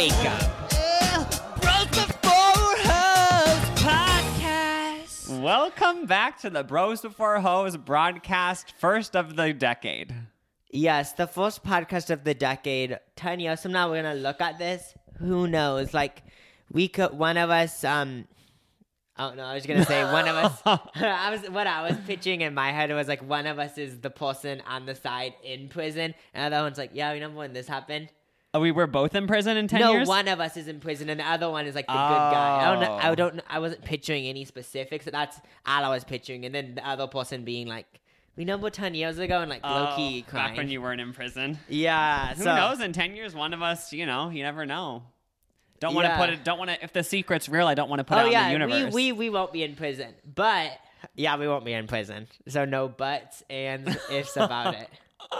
Jacob. Bros Before Hoes podcast. Welcome back to the Bros Before Hoes broadcast, first of the decade. Yes, the first podcast of the decade. 10 years from now, we're going to look at this. Who knows? Like, we could, one of us, I don't know, I was going to say one of us, what I was pitching in my head was like, one of us is the person on the side in prison, and the other one's like, yeah, remember when this happened? Oh, we were both in prison in 10 years? No, one of us is in prison, and the other one is like the good guy. I wasn't picturing any specifics. That's all I was picturing, and then the other person being like, remember 10 years ago, and like low-key crying. Back when you weren't in prison. Yeah. Who knows? In 10 years, one of us, you never know. Don't want to put it. Don't want to. If the secret's real, I don't want to put it out in the universe. We won't be in prison, but yeah, we won't be in prison. So no buts and ifs about it.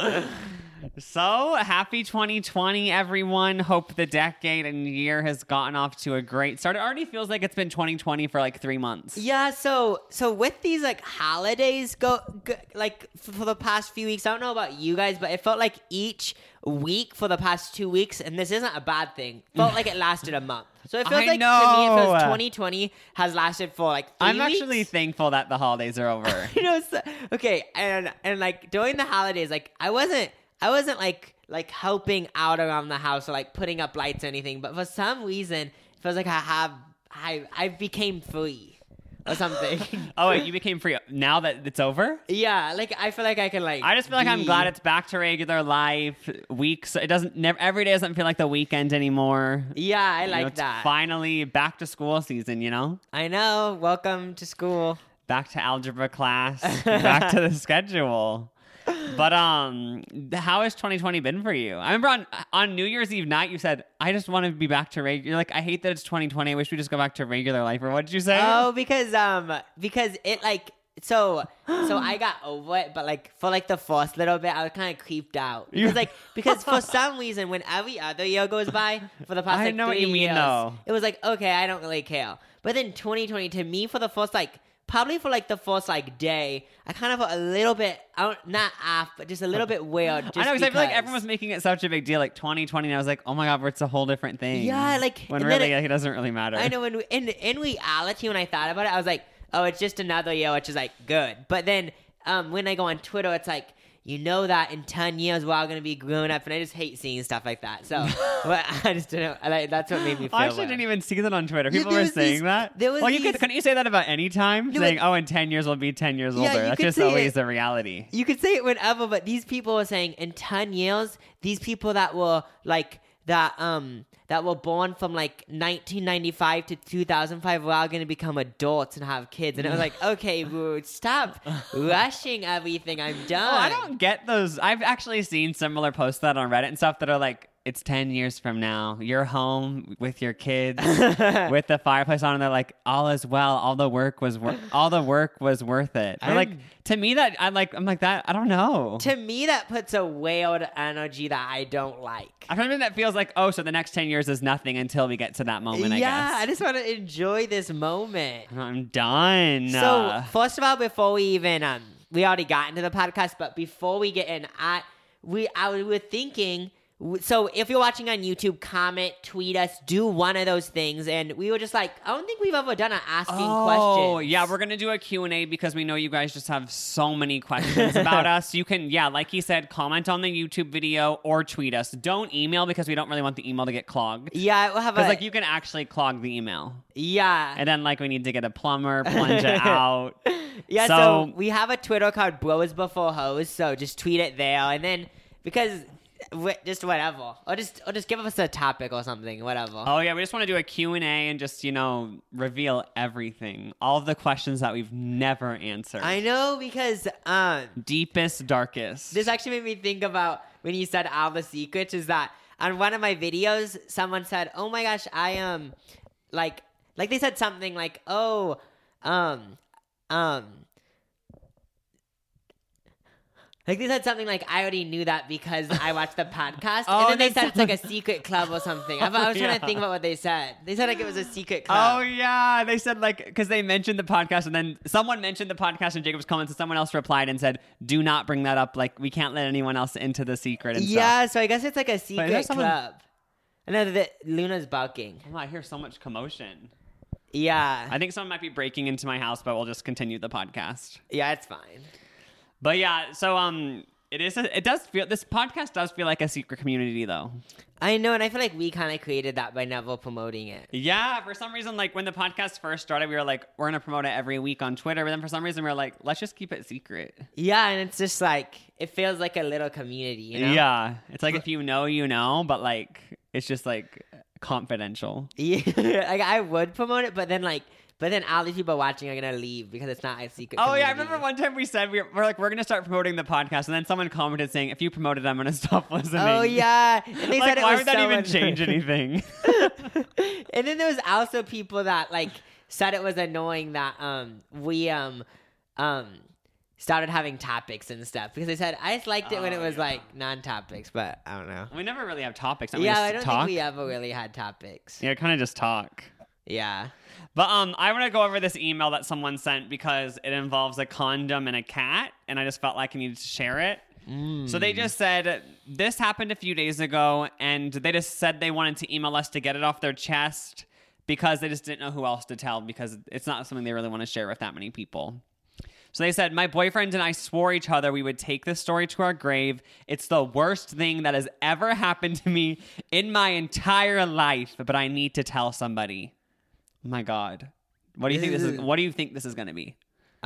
So happy 2020, everyone. Hope the decade and year has gotten off to a great start. It already feels like it's been 2020 for like 3 months. Yeah. So with these like holidays go like for the past few weeks, I don't know about you guys, but it felt like each week for the past 2 weeks, and this isn't a bad thing, felt like it lasted a month. So it feels to me, it feels 2020 has lasted for like 3 I'm weeks. actually thankful that the holidays are over. Okay, and like during the holidays, like I wasn't like helping out around the house or like putting up lights or anything, but for some reason it feels like I became free or something. Oh wait, you became free now that it's over? Yeah, like I feel like I can like I just feel like I'm glad it's back to regular life. Weeks, it doesn't every day doesn't feel like the weekend anymore. Yeah, I like it's that. Finally back to school season, I know. Welcome to school. Back to algebra class. Back to the schedule. But how has 2020 been for you? I remember on New Year's Eve night you said, I just want to be back to regular. You're like, I hate that it's 2020. I wish we just go back to regular life. Or what did you say? Oh, because it like so I got over it, but like for like the first little bit I was kind of creeped out because for some reason when every other year goes by for the past I like know 3 what you mean years, though. It was like, okay, I don't really care. But then 2020 to me for the first like probably for like the first like day, I kind of felt a little bit not off, but just a little bit weird. Just I know, because I feel like everyone was making it such a big deal, like 2020, and I was like, oh my god, it's a whole different thing. Yeah, like when really it doesn't really matter. I know. In reality, when I thought about it, I was like, oh, it's just another year, which is like good. But then when I go on Twitter, it's like, that in 10 years we're all going to be grown up, and I just hate seeing stuff like that. So I just don't know. That's what made me feel I actually didn't even see that on Twitter. People were saying that. Couldn't you say that about any time? Saying, in 10 years we'll be 10 years older. That's just always the reality. You could say it whenever, but these people were saying in 10 years, these people that were like, that were born from like 1995 to 2005 we're all going to become adults and have kids. And it was like, okay, stop rushing everything. I'm done. Oh, I don't get those. I've actually seen similar posts that on Reddit and stuff that are like, it's 10 years from now. You're home with your kids with the fireplace on, and they're like, all is well. All the work was worth it. Like, to me, that I'm like that. I don't know. To me, that puts a weird energy that I don't like. I mean, that feels like, so the next 10 years is nothing until we get to that moment, I guess. Yeah, I just want to enjoy this moment. I'm done. So, first of all, before we even, we already got into the podcast, but before we get in, we were thinking... So if you're watching on YouTube, comment, tweet us, do one of those things. And we were just like, I don't think we've ever done an asking questions. Oh, yeah, we're going to do a Q&A because we know you guys just have so many questions about us. You can, like he said, comment on the YouTube video or tweet us. Don't email because we don't really want the email to get clogged. Yeah, we'll have because you can actually clog the email. Yeah. And then we need to get a plumber, plunge it out. Yeah, so we have a Twitter called Bros Before Hoes, so just tweet it there. And then because... just whatever, or just give us a topic or something, whatever. Oh yeah, we just want to do a Q&A and just reveal everything, all of the questions that we've never answered. I know, because deepest, darkest. This actually made me think about when you said all the secrets. Is that on one of my videos, someone said, "Oh my gosh, I am like they said something like, oh, Like they said something like, I already knew that because I watched the podcast. And then they said it's like a secret club or something. I was trying to think about what they said. They said like it was a secret club. Oh, yeah. They said because they mentioned the podcast and then someone mentioned the podcast in Jacob's comments and someone else replied and said, do not bring that up. We can't let anyone else into the secret and stuff. Yeah, so I guess it's like a secret club. I know that Luna's barking. Oh, I hear so much commotion. Yeah. I think someone might be breaking into my house, but we'll just continue the podcast. Yeah, it's fine. But yeah, so this podcast does feel like a secret community though. I know, and I feel like we kind of created that by never promoting it. Yeah, for some reason, like when the podcast first started, we were like, we're gonna promote it every week on Twitter. But then for some reason, we were like, let's just keep it secret. Yeah, and it's just like it feels like a little community, you know? Yeah, it's like if you know, you know, but like it's just like confidential. Yeah, like I would promote it, but then all these people watching are gonna leave because it's not a secret. Oh community. yeah, I remember one time we said we're like we're gonna start promoting the podcast, and then someone commented saying, "If you promote it, I'm gonna stop listening." Oh yeah, and they like, said it why was would that so even change anything? And then there was also people that like said it was annoying that we started having topics and stuff because they said I just liked it when it was like non-topics, but I don't know. We never really have topics. Yeah, I don't talk. think we ever really had topics. Yeah, kind of just talk. Yeah. But I want to go over this email that someone sent because it involves a condom and a cat, and I just felt like I needed to share it. So they just said, this happened a few days ago, and they just said they wanted to email us to get it off their chest because they just didn't know who else to tell because it's not something they really want to share with that many people. So they said, my boyfriend and I swore each other we would take this story to our grave. It's the worst thing that has ever happened to me in my entire life, but I need to tell somebody. Oh my God. What do you think this is going to be?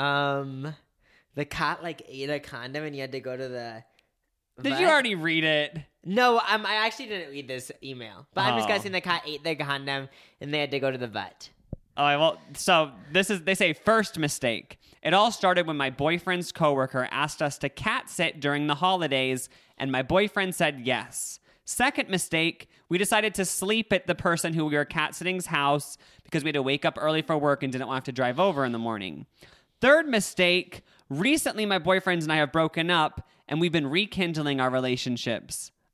The cat like ate a condom and you had to go to the Did vet? you already read it? No, I actually didn't read this email. But I'm just guessing the cat ate the condom and they had to go to the vet. Oh, well, so they say first mistake. It all started when my boyfriend's coworker asked us to cat sit during the holidays, and my boyfriend said yes. Second mistake, we decided to sleep at the person who we were cat sitting's house because we had to wake up early for work and didn't want to have to drive over in the morning. Third mistake, recently my boyfriend and I have broken up and we've been rekindling our relationship.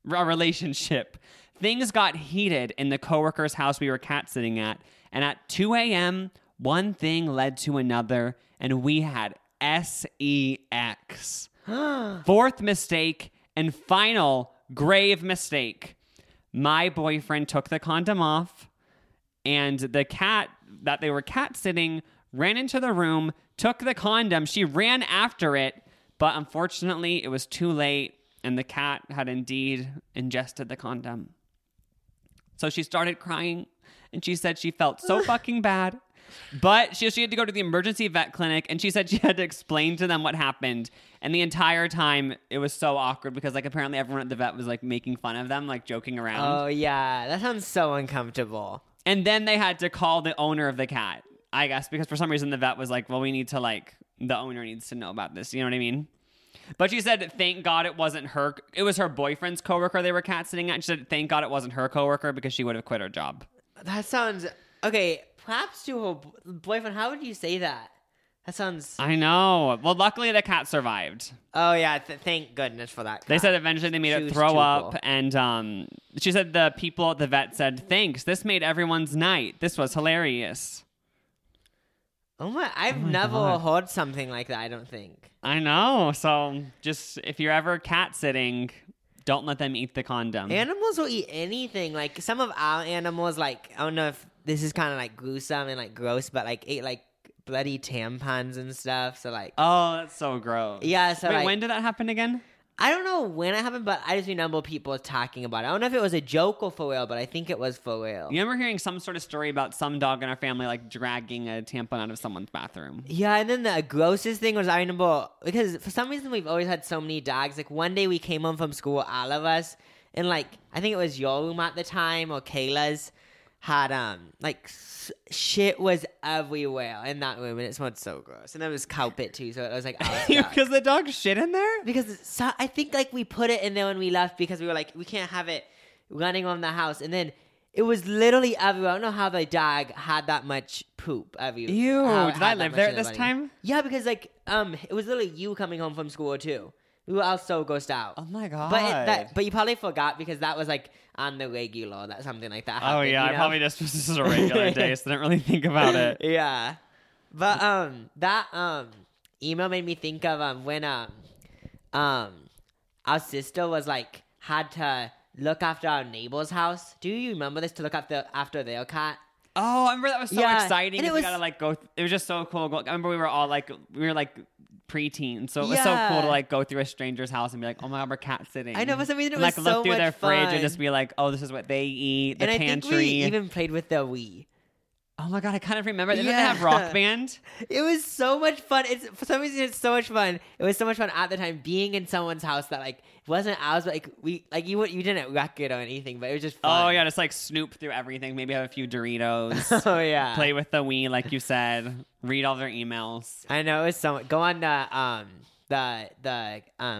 Things got heated in the coworker's house we were cat sitting at, and at 2 a.m., one thing led to another, and we had sex. Fourth mistake and final grave mistake. My boyfriend took the condom off, and the cat that they were cat sitting ran into the room, took the condom. She ran after it, but unfortunately, it was too late, and the cat had indeed ingested the condom. So she started crying, and she said she felt so fucking bad. But she had to go to the emergency vet clinic, and she said she had to explain to them what happened. And the entire time, it was so awkward because, like, apparently everyone at the vet was, like, making fun of them, like, joking around. Oh, yeah. That sounds so uncomfortable. And then they had to call the owner of the cat, I guess, because for some reason the vet was like, well, we need to, like, the owner needs to know about this. You know what I mean? But she said, thank God it wasn't her. It was her boyfriend's coworker they were cat sitting at. She said, thank God it wasn't her coworker because she would have quit her job. That sounds... Okay, perhaps to her boyfriend. How would you say that? That sounds... I know. Well, luckily the cat survived. Oh, yeah. Thank goodness for that cat. They said eventually they made it throw up. And she said the people at the vet said, thanks. This made everyone's night. This was hilarious. I've never heard something like that, I don't think. I know. So just if you're ever cat sitting, don't let them eat the condom. Animals will eat anything. Like some of our animals, like, I don't know if this is kind of like gruesome and like gross, but like ate like bloody tampons and stuff. So like, oh, that's so gross. Yeah. So wait, like, when did that happen again? I don't know when it happened, but I just remember people talking about it. I don't know if it was a joke or for real, but I think it was for real. You remember hearing some sort of story about some dog in our family like dragging a tampon out of someone's bathroom? Yeah, and then the grossest thing was I remember, because for some reason we've always had so many dogs. Like one day we came home from school, all of us, and like I think it was your room at the time or Kayla's, had like shit was everywhere in that room, and it smelled so gross. And there was carpet too, so it was like because the dog shit in there. Because I think like we put it in there when we left because we were like, we can't have it running around the house, and then it was literally everywhere. I don't know how the dog had that much poop everywhere. Ew! Did I live there at this time? Yeah, because like it was literally you coming home from school too. We were all so grossed out. Oh my God. But you probably forgot because that was like on the regular that something like that happened. Oh yeah, I probably just this is a regular day, so I didn't really think about it. Yeah. But that email made me think of when our sister was like had to look after our neighbor's house. Do you remember this? To look after their cat. Oh, I remember that was so exciting. And it was, we gotta like go. It was just so cool. I remember we were all like preteens, so it was so cool to like go through a stranger's house and be like, oh my god, we're cat sitting. I know, for some reason it and, was like so look through much their fun. fridge and just be like, oh, this is what they eat. The and pantry. I think we even played with the Wii. Oh my god, I kind of remember. Didn't they have Rock Band? It was so much fun. For some reason it's so much fun. It was so much fun at the time being in someone's house that like wasn't ours, but like you didn't wreck it or anything, but it was just fun. Oh yeah, just like snoop through everything. Maybe have a few Doritos. Oh yeah. Play with the Wii, like you said. Read all their emails. I know, it was so much. Go on the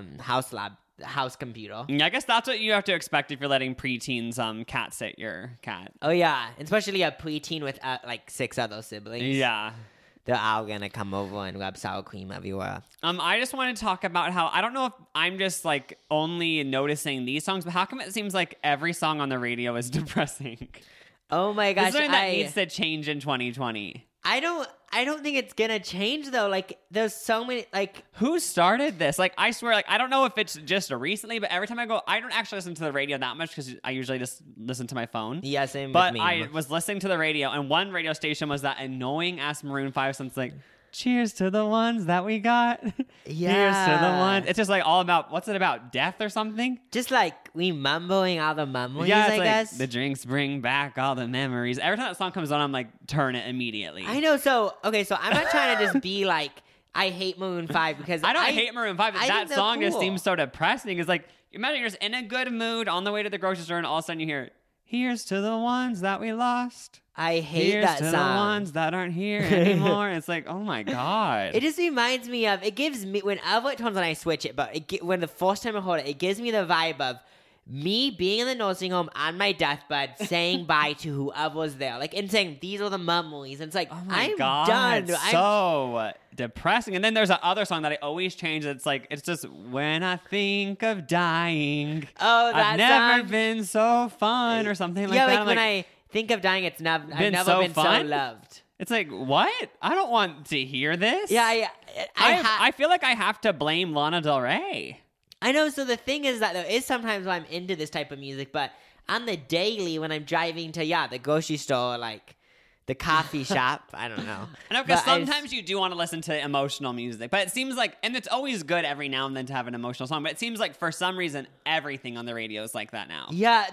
house computer. Yeah, I guess that's what you have to expect if you're letting preteens cat sit your cat. Oh yeah, especially a preteen with like 6 other siblings. Yeah. They're all gonna come over and rub sour cream everywhere. I just want to talk about how I don't know if I'm just like only noticing these songs, but how come it seems like every song on the radio is depressing? Oh my gosh, Is there that needs to change in 2020? I don't think it's gonna change though. Like there's so many like who started this? Like I swear, like I don't know if it's just recently, but every time I go, I don't actually listen to the radio that much because I usually just listen to my phone. Yeah, same but with me. I was listening to the radio, and one radio station was that annoying ass Maroon 5 song. It's like, cheers to the ones that we got. Yeah. Cheers to the ones. It's just like all about, what's it about? Death or something? Just like remembering all the memories, yeah, it's I like, guess. the drinks bring back all the memories. Every time that song comes on, I'm like, turn it immediately. I know. So okay, so I'm not trying to just be like I hate Maroon 5 because I don't hate Maroon 5, but I that think they're song just cool. seems so depressing. It's like, imagine you're just in a good mood on the way to the grocery store, and all of a sudden you hear, here's to the ones that we lost. I hate Here's that to song. the ones that aren't here anymore. It's like, oh my god. It just reminds me of. It gives me whenever it turns on, I switch it. But when the first time I heard it, it gives me the vibe of me being in the nursing home on my deathbed, saying bye to whoever's there, like and saying these are the memories. And it's like, Oh my I'm god, done. it's so depressing. And then there's that other song that I always change. It's like, it's just when I think of dying. Oh, that I've never song. been so fun or something like Yeah, that. like I'm when I think of dying, it's never. I've Been never so been fun? so loved. It's like, what? I don't want to hear this. Yeah, I feel like I have to blame Lana Del Rey. I know. So the thing is that there is sometimes when I'm into this type of music, but on the daily when I'm driving to the grocery store, like the coffee shop, I don't know. I know, because But I sometimes you do want to listen to emotional music, but it seems like, and it's always good every now and then to have an emotional song, but it seems like for some reason everything on the radio is like that now. Yeah,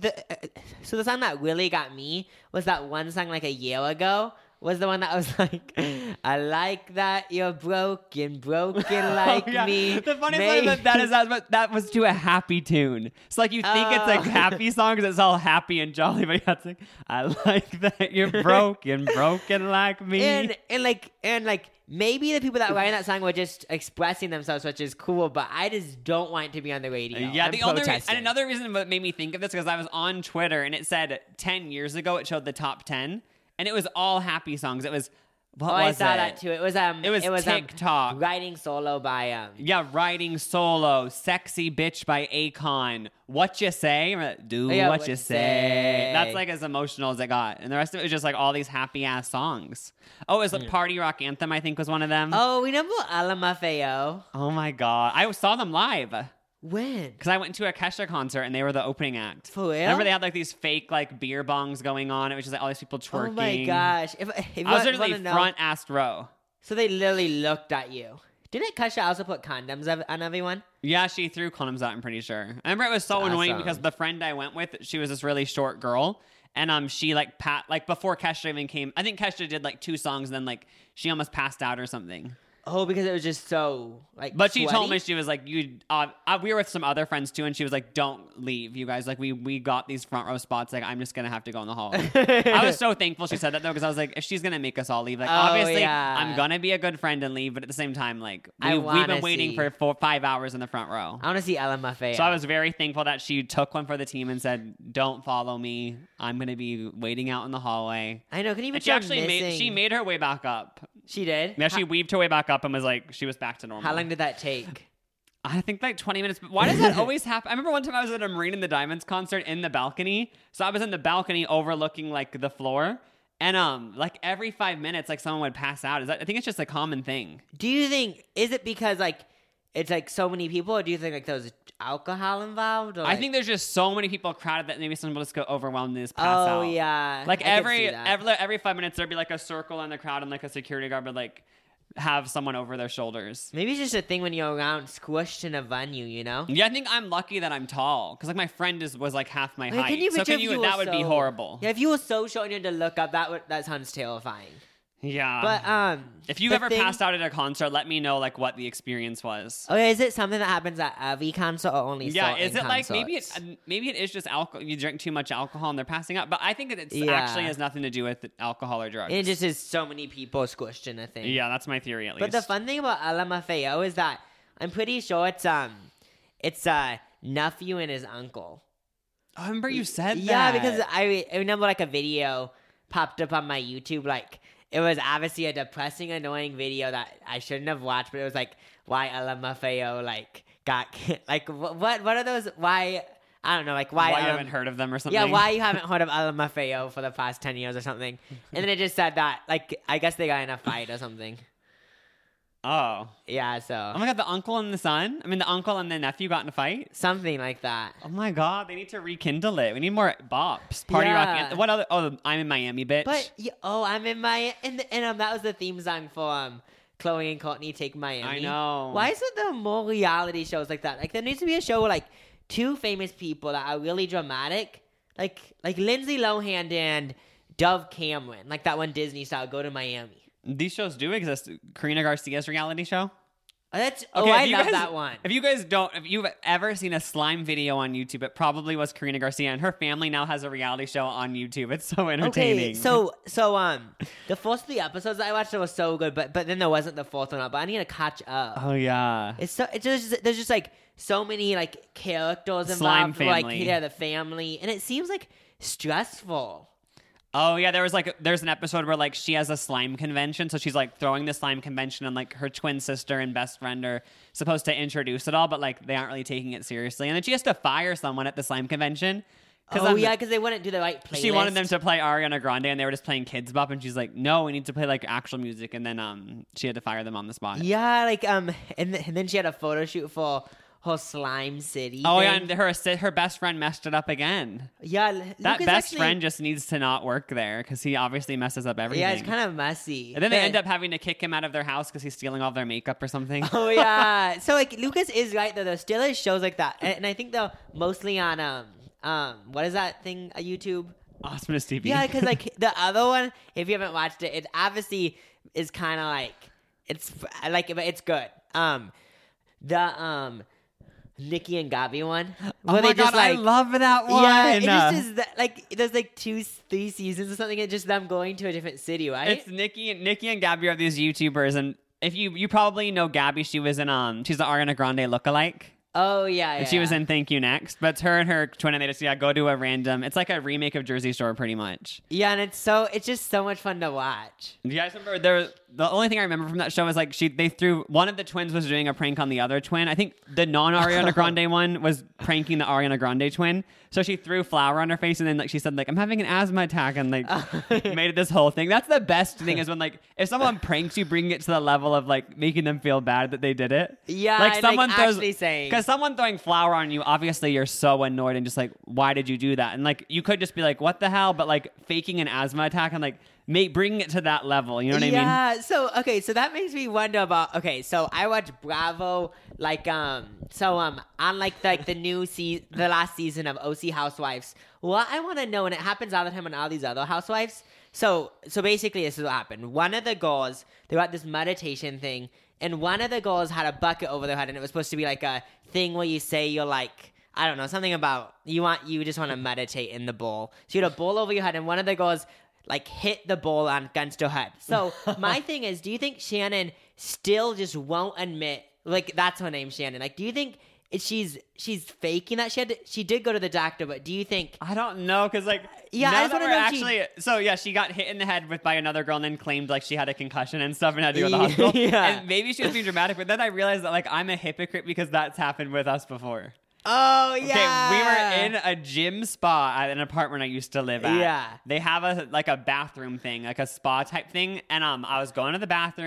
so the song that really got me was that one song like a year ago. Was the one that was like, I like that you're broken like Oh, yeah. me. The funniest thing that was to a happy tune. It's like you think it's a Oh. happy song because it's all happy and jolly, but yeah, it's like, I like that you're broken like me. And like maybe the people that were writing that song were just expressing themselves, which is cool, but I just don't want it to be on the radio. Yeah, I'm the only protesting. and another reason that made me think of this because I was on Twitter and it said 10 years ago it showed the top 10 and it was all happy songs. It was I saw that too. It was TikTok. Writing Solo by Yeah, Riding Solo, Sexy Bitch by Akon, What You Say, Do yeah, What You Say. That's like as emotional as it got. And the rest of it was just like all these happy ass songs. Oh, it was like Party Rock Anthem, I think was one of them. Oh, we remember LMFAO. Oh my god. I saw them live. When? Because I went to a Kesha concert and they were the opening act. For real? Remember they had like these fake like beer bongs going on. It was just like all these people twerking. Oh my gosh! If I was you literally wanna know- front ass row. So they literally looked at you. Didn't Kesha also put condoms on everyone? Yeah, she threw condoms out, I'm pretty sure. I remember it was so annoying Awesome. because the friend I went with, she was this really short girl. And she like before Kesha even came, I think Kesha did like 2 songs and then like she almost passed out or something. Oh, because it was just so like. But she told sweaty? me, she was like, we were with some other friends too, and she was like, don't leave, you guys. Like, we got these front row spots. Like, I'm just going to have to go in the hall. I was so thankful she said that, though, because I was like, if she's going to make us all leave, like, obviously, yeah. I'm going to be a good friend and leave, but at the same time, like, I we've wanna been waiting see. for 5 hours in the front row. I want to see LMFAO. So I was very thankful that she took one for the team and said, don't follow me. I'm going to be waiting out in the hallway. I know. Can you even? And she actually made her way back up. She did. Yeah, she weaved her way back up and was like, she was back to normal. How long did that take? I think like 20 minutes. But why does that always happen? I remember one time I was at a Marina and the Diamonds concert in the balcony. So I was in the balcony overlooking like the floor. And like every 5 minutes, like someone would pass out. I think it's just a common thing. Do you think is it because like it's like so many people, or do you think like there was alcohol involved? Or, I think there's just so many people crowded that maybe some people just go overwhelmed and just pass out. Oh yeah. Like I could see that. every 5 minutes there'd be like a circle in the crowd and like a security guard would like have someone over their shoulders. Maybe it's just a thing when you're around squished in a venue, you know? Yeah, I think I'm lucky that I'm tall because like my friend was like half my height. Can you so picture if you that were would be so- horrible. Yeah, if you were so short and you had to look up, that sounds terrifying. Yeah. But if you've the ever thing- passed out at a concert, let me know like what the experience was. Okay, is it something that happens at every concert or only Yeah, certain is it like maybe concerts? maybe it is just alcohol? You drink too much alcohol and they're passing out. But I think that it Yeah. actually has nothing to do with alcohol or drugs. And it just is so many people squished in a thing. Yeah, that's my theory at least. But the fun thing about LMFAO is that I'm pretty sure it's nephew and his uncle. I remember you said that. Yeah, because I remember like a video popped up on my YouTube. Like it was obviously a depressing, annoying video that I shouldn't have watched. But it was like why LMFAO like got like what are those? Why I don't know. Like why you haven't heard of them or something? Yeah, why you haven't heard of LMFAO for the past 10 years or something? And then it just said that like I guess they got in a fight or something. Oh. Yeah, so Oh my god, the uncle and the son? I mean, the uncle and the nephew got in a fight? something like that. Oh my god, they need to rekindle it. We need more bops. Party Yeah. rock. What other? Oh, I'm in Miami, bitch. But I'm in my and that was the theme song for Chloe and Courtney Take Miami. I know. Why isn't there more reality shows like that? Like there needs to be a show where like two famous people that are really dramatic, like Lindsay Lohan and Dove Cameron, like that one Disney style Go to Miami. These shows do exist. Karina Garcia's reality show. I if love you guys- that one. If you've ever seen a slime video on YouTube, it probably was Karina Garcia, and her family now has a reality show on YouTube. It's so entertaining. Okay, so the first 3 episodes I watched were so good, but then there wasn't the fourth one. But I need to catch up. Oh yeah. There's just like so many like characters Slime involved, like family. the family, and it seems like stressful. Oh yeah, there's an episode where like she has a slime convention, so she's like throwing the slime convention, and like her twin sister and best friend are supposed to introduce it all, but like they aren't really taking it seriously, and then she has to fire someone at the slime convention. Because they wouldn't do the right playlist. She wanted them to play Ariana Grande, and they were just playing Kids Bop, and she's like, "No, we need to play like actual music," and then she had to fire them on the spot. Yeah, like and then she had a photo shoot for her slime city. Oh thing. yeah, and her best friend messed it up again. Yeah, That Lucas best actually- friend just needs to not work there because he obviously messes up everything. Yeah, it's kind of messy. And then they But- end up having to kick him out of their house because he's stealing all their makeup or something. Oh yeah. So like Lucas is right though. There still is shows like that, and I think they're mostly on what is that thing? YouTube. Awesomeness TV. Yeah, because like the other one, if you haven't watched it, it obviously is kind of like it's like but it's good. The Nikki and Gabi one. Oh where my they just, god, I like, love that one. Yeah, it just is that, like there's like 2-3 seasons or something. It's just them going to a different city, right? It's Nikki and Gabby are these YouTubers, and if you probably know Gabby, she was in she's the Ariana Grande lookalike. Oh yeah, And she was in Thank You Next. But it's her and her twin, and they just go to a random. It's like a remake of Jersey Shore, pretty much. Yeah, and it's just so much fun to watch. Do you guys remember the only thing I remember from that show is like they threw one of the twins was doing a prank on the other twin. I think the non Ariana Grande one was pranking the Ariana Grande twin. So she threw flour on her face and then like she said like I'm having an asthma attack and like made it this whole thing. That's the best thing is when like if someone pranks you, bring it to the level of like making them feel bad that they did it. Yeah, like and, someone throws actually saying because someone throwing flour on you, obviously you're so annoyed and just like why did you do that? And like you could just be like what the hell, but like faking an asthma attack and like bringing it to that level, you know what I mean? Yeah, so that makes me wonder about so I watched Bravo like on like the last season of OC Housewives. What I want to know, and it happens all the time on all these other housewives. So basically this is what happened. One of the girls, they were at this meditation thing, and one of the girls had a bucket over their head, and it was supposed to be like a thing where you say you're like, I don't know, something about you just want to meditate in the bowl. So you had a bowl over your head, and one of the girls like hit the bowl against her head. So my thing is, do you think Shannon still just won't admit, like that's her name, Shannon? Like, do you think she's faking that? She did go to the doctor, but do you think? I don't know, because like Yeah, I now just that wanna we're know if she- actually so yeah, she got hit in the head by another girl and then claimed like she had a concussion and stuff and had to go to the hospital. Yeah. And maybe she was being dramatic, but then I realized that like I'm a hypocrite because that's happened with us before. Oh Okay, yeah, we were in a gym spa at an apartment I used to live at. Yeah. They have a bathroom thing, like a spa type thing, and I was going to the bathroom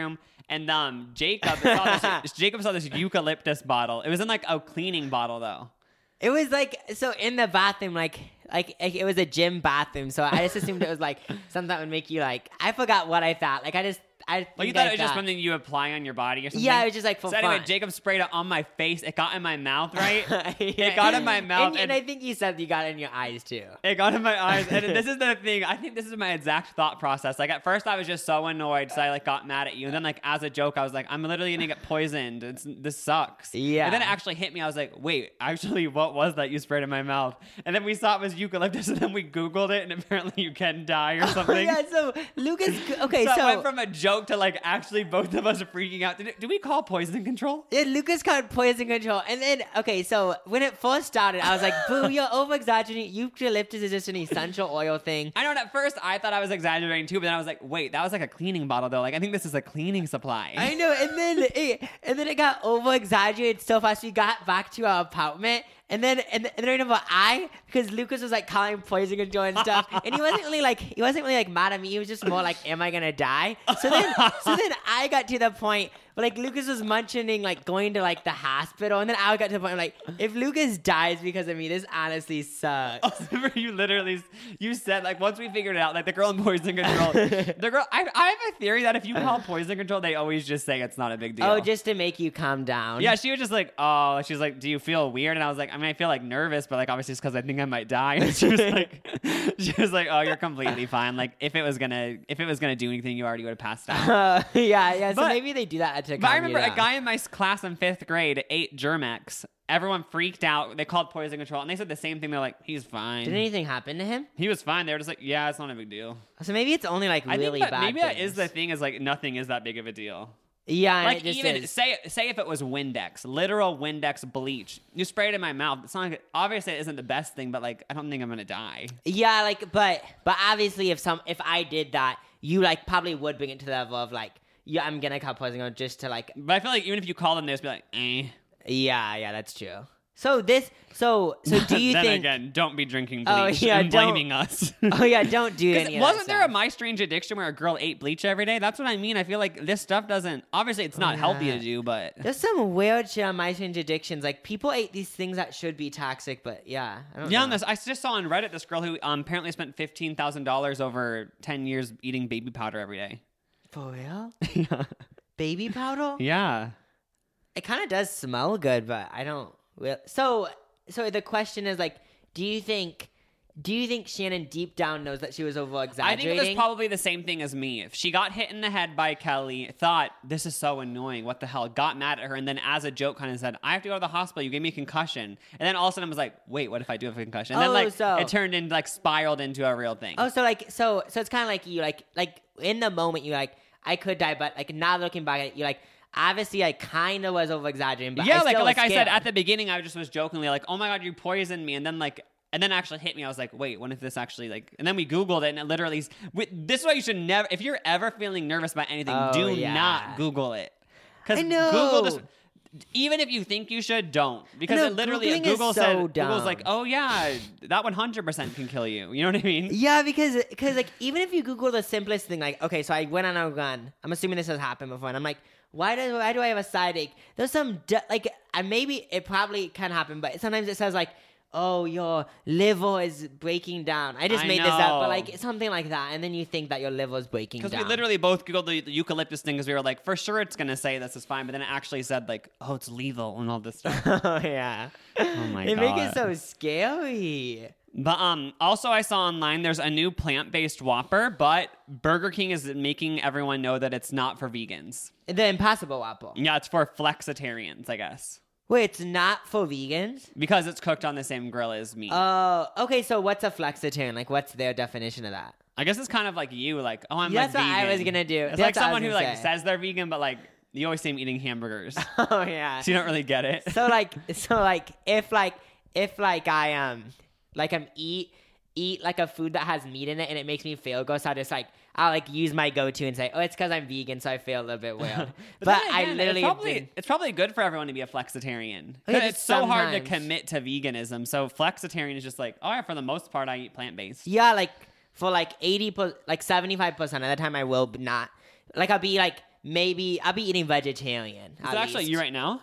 And Jacob saw this eucalyptus bottle. It was in like a cleaning bottle though. It was like, so in the bathroom, like it was a gym bathroom. So I just assumed it was like something that would make you like, I forgot what I thought. Like Well, you thought it was just something you apply on your body or something? Yeah, it was just like for fun. So anyway, fun. Jacob sprayed it on my face. It got in my mouth, right? It got in my mouth. And I think you said you got it in your eyes too. It got in my eyes. And this is the thing. I think this is my exact thought process. Like at first I was just so annoyed. So I like got mad at you. And then like as a joke, I was like, I'm literally going to get poisoned. This sucks. Yeah. And then it actually hit me. I was like, wait, actually what was that you sprayed in my mouth? And then we saw it was eucalyptus. And then we Googled it. And apparently you can die or something. Yeah, so Lucas, okay, so it went from a joke to like actually both of us are freaking out. Did we call poison control? Yeah, Lucas called poison control. And then, okay, so when it first started, I was like, boo, you're over-exaggerating. Eucalyptus is just an essential oil thing. I know, and at first I thought I was exaggerating too, but then I was like, wait, that was like a cleaning bottle though. Like, I think this is a cleaning supply. I know, and then it got over-exaggerated so fast we got back to our apartment. And then remember because Lucas was like calling poison control and stuff, and he wasn't really like mad at me. He was just more like, "Am I gonna die?" So then I got to the point where like Lucas was mentioning like going to like the hospital, and then I got to the point where, like, if Lucas dies because of me, this honestly sucks. You said like once we figured it out, like the girl in poison control, I have a theory that if you call poison control, they always just say it's not a big deal. Oh, just to make you calm down. Yeah, she was just like, oh, she's like, do you feel weird? And I was like, I mean, I feel like nervous, but like obviously it's because I think I might die. And she was like, oh, you're completely fine. Like if it was gonna do anything, you already would have passed out. Yeah. So maybe they do that to. But I remember a guy in my class in 5th grade ate Germex. Everyone freaked out. They called poison control, and they said the same thing. They're like, he's fine. Did anything happen to him? He was fine. They were just like, yeah, it's not a big deal. So maybe it's only like really bad. Maybe that is the thing. Is like nothing is that big of a deal. Yeah, like even say if it was Windex, literal Windex bleach, you spray it in my mouth. It's not like, obviously it isn't the best thing, but like I don't think I'm gonna die. Yeah, like but obviously if I did that, you like probably would bring it to the level of like, yeah, I'm gonna call poison control just to like. But I feel like even if you call them, they'll just be like, eh. Yeah, that's true. So do you then think? Again, don't be drinking bleach and blaming us. Oh yeah, don't do any. Wasn't there a My Strange Addiction where a girl ate bleach every day? That's what I mean. I feel like this stuff doesn't. Obviously, it's not healthy to do, but there's some weird shit on My Strange Addictions. Like people ate these things that should be toxic, but yeah, I don't know. I just saw on Reddit this girl who apparently spent $15,000 over 10 years eating baby powder every day. For real? Yeah. Baby powder? Yeah. It kind of does smell good, but I don't. So the question is like, do you think Shannon deep down knows that she was over exaggerating? I think it was probably the same thing as me. If she got hit in the head by Kelly, thought this is so annoying, what the hell, got mad at her, and then as a joke kind of said, I have to go to the hospital. You gave me a concussion, and then all of a sudden was like, wait, what if I do have a concussion? And then it turned into like spiraled into a real thing. Oh, so it's kind of like you like in the moment you like I could die, but like now looking back at it, you like. Obviously, I kind of was over-exaggerating, but yeah, like I said at the beginning, I just was jokingly like, "Oh my god, you poisoned me," and then it actually hit me. I was like, "Wait, what if this actually like?" And then we Googled it, and it literally. This is why you should never. If you're ever feeling nervous about anything, do not Google it. Because Google just. Even if you think you should, don't. Because it literally, Google said, Google's like, oh yeah, that 100% can kill you. You know what I mean? Yeah, because like, even if you Google the simplest thing, like, okay, so I went on a run. I'm assuming this has happened before. And I'm like, why do I have a side ache? There's some, maybe it probably can happen, but sometimes it says like, oh, your liver is breaking down. I just made this up, but like something like that. And then you think that your liver is breaking down. Because we literally both Googled the eucalyptus thing because we were like, for sure it's going to say this is fine. But then it actually said like, oh, it's lethal and all this stuff. Oh, yeah. Oh, my God. They make it so scary. But also I saw online there's a new plant-based Whopper, but Burger King is making everyone know that it's not for vegans. The Impossible Whopper. Yeah, it's for flexitarians, I guess. Wait, it's not for vegans? Because it's cooked on the same grill as meat. Oh, okay, so what's a flexitarian? Like, what's their definition of that? I guess it's kind of like you, like, oh, I'm That's like vegan. That's what I was gonna do. It's like someone who like says they're vegan, but like, you always see them eating hamburgers. Oh, yeah. So you don't really get it. So if I eat like a food that has meat in it and it makes me feel gross, I'll like use my go-to and say, oh, it's because I'm vegan, so I feel a little bit weird. but again, I literally it's probably good for everyone to be a flexitarian. Because it's so hard to commit to veganism. So flexitarian is just like, oh yeah, for the most part I eat plant-based. Yeah, like for like 75% of the time I will not. Like I'll be like maybe I'll be eating vegetarian. Is that actually you right now?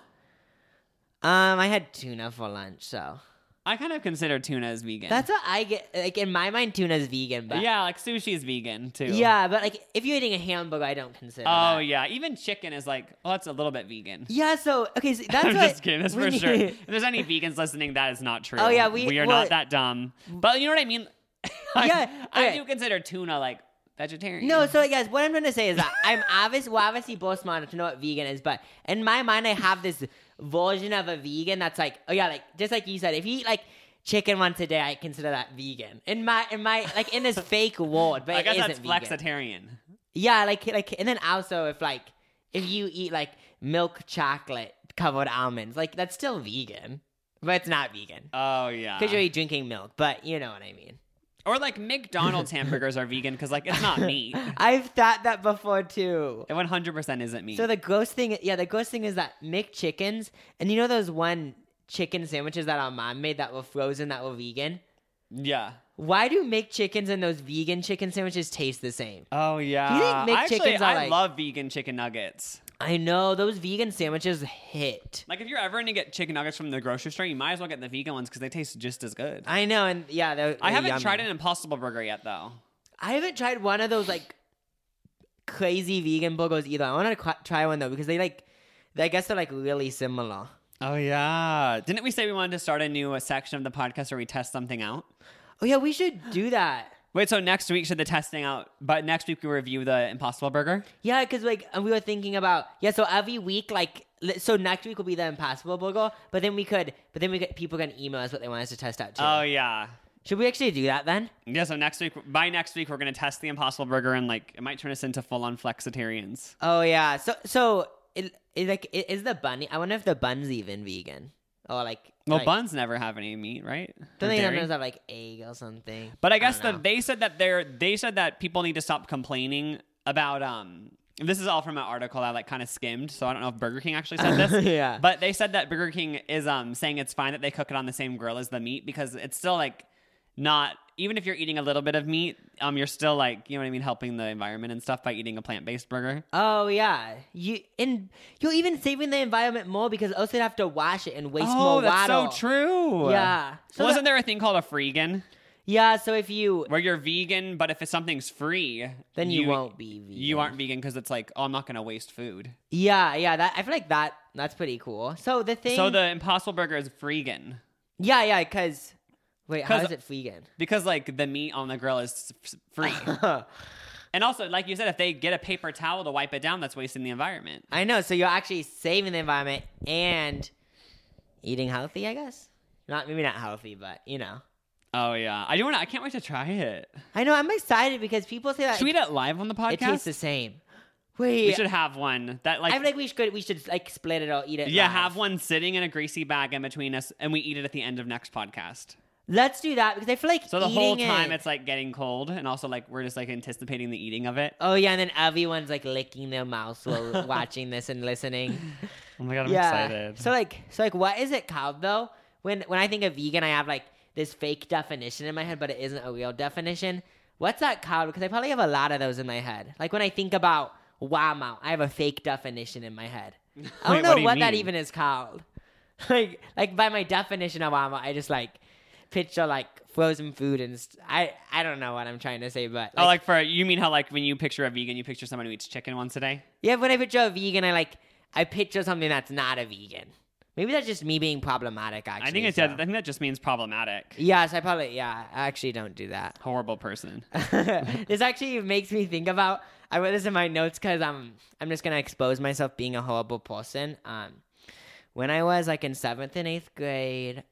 I had tuna for lunch, so I kind of consider tuna as vegan. that's what I get. Like in my mind, tuna is vegan, but yeah, like sushi is vegan too. yeah, but like if you're eating a hamburger, I don't consider. Oh that. yeah, even chicken is like, well, that's a little bit vegan. Yeah, so okay, so that's I'm what, just kidding. That's for when sure. you- If there's any vegans listening, that is not true. Oh, yeah, we are well- not that dumb. But you know what I mean? Yeah, I okay. do consider tuna like vegetarian. No, so guys, what I'm trying to say is that we're obviously both smart enough to know what vegan is, but in my mind, I have this version of a vegan that's like, oh yeah, like just like you said, if you eat like chicken once a day, I consider that vegan. In my like in this fake world, but I guess it that's isn't vegan. flexitarian. Yeah, like, and then also if you eat like milk chocolate covered almonds, like that's still vegan, but it's not vegan Oh yeah. because you're drinking milk. But you know what I mean. Or like McDonald's hamburgers are vegan because like it's not meat. I've thought that before too. It 100% isn't meat. So the gross thing is that McChickens, and you know those one chicken sandwiches that our mom made that were frozen that were vegan? yeah. Why do McChickens and those vegan chicken sandwiches taste the same? Oh yeah. You think McChickens Actually, are I like- love vegan chicken nuggets. I know those vegan sandwiches hit. Like if you're ever gonna get chicken nuggets from the grocery store, you might as well get the vegan ones because they taste just as good. I know, and yeah, they're I haven't yummy. tried an Impossible Burger yet though. I haven't tried one of those like crazy vegan burgers either. I want to try one though because I guess they're like really similar. Oh yeah. Didn't we say we wanted to start a new section of the podcast where we test something out? Oh yeah, we should do that. Wait, so next week should the testing out, but next week we review the Impossible Burger? Yeah, because like we were thinking about so every week so next week will be the Impossible Burger, but then we could people can email us what they want us to test out too. Oh yeah. Should we actually do that then? Yeah, so by next week we're gonna test the Impossible Burger and like it might turn us into full on flexitarians. Oh yeah. So is the bun? I wonder if the bun's even vegan or like. Well, like, buns never have any meat, right? Don't Or they dairy? sometimes have like egg or something? But I guess don't know. they said that people need to stop complaining about this is all from an article I like kind of skimmed, so I don't know if Burger King actually said this. Yeah. But they said that Burger King is saying it's fine that they cook it on the same grill as the meat because it's still like not, even if you're eating a little bit of meat, you're still like, you know what I mean, helping the environment and stuff by eating a plant-based burger. Oh yeah, you're even saving the environment more because also you have to wash it and waste Oh, more that's water. so true. Yeah. So Wasn't there a thing called a freegan Yeah. So if you where you're vegan, but if something's free, then you won't be vegan. You aren't vegan because it's like, oh, I'm not going to waste food. Yeah. That I feel like that's pretty cool. So the thing. So the Impossible Burger is freegan. Yeah. Because wait, how 'Cause- is it vegan? Because like the meat on the grill is free. And also, like you said, if they get a paper towel to wipe it down, that's wasting the environment. I know. So you're actually saving the environment and eating healthy, I guess. Maybe not healthy, but you know. Oh yeah, I can't wait to try it. I know. I'm excited because people say that Should we eat it live on the podcast? it tastes the same. Wait, We should have one that like I feel like we should like split it or eat it. yeah, live. have one sitting in a greasy bag in between us, and we eat it at the end of next podcast. Let's do that because I feel like So the whole eating time it- it's like getting cold, and also like we're just like anticipating the eating of it. Oh yeah, and then everyone's like licking their mouths while watching this and listening. Oh my god, I'm yeah. excited. So like, what is it called though? When I think of vegan, I have like this fake definition in my head, but it isn't a real definition. What's that called? Because I probably have a lot of those in my head. Like when I think about Walmart, I have a fake definition in my head. I Wait, don't know what do you what that mean? even is called. like by my definition of Walmart, I just like picture like frozen food and I don't know what I'm trying to say, but Oh, like you mean how like when you picture a vegan, you picture someone who eats chicken once a day? yeah, when I picture a vegan, I picture something that's not a vegan. Maybe that's just me being problematic. Actually, I think so. I think that just means problematic. Yes, I actually don't do that. Horrible person. This actually makes me think about. I wrote this in my notes because I'm just gonna expose myself being a horrible person. When I was like in 7th and 8th grade,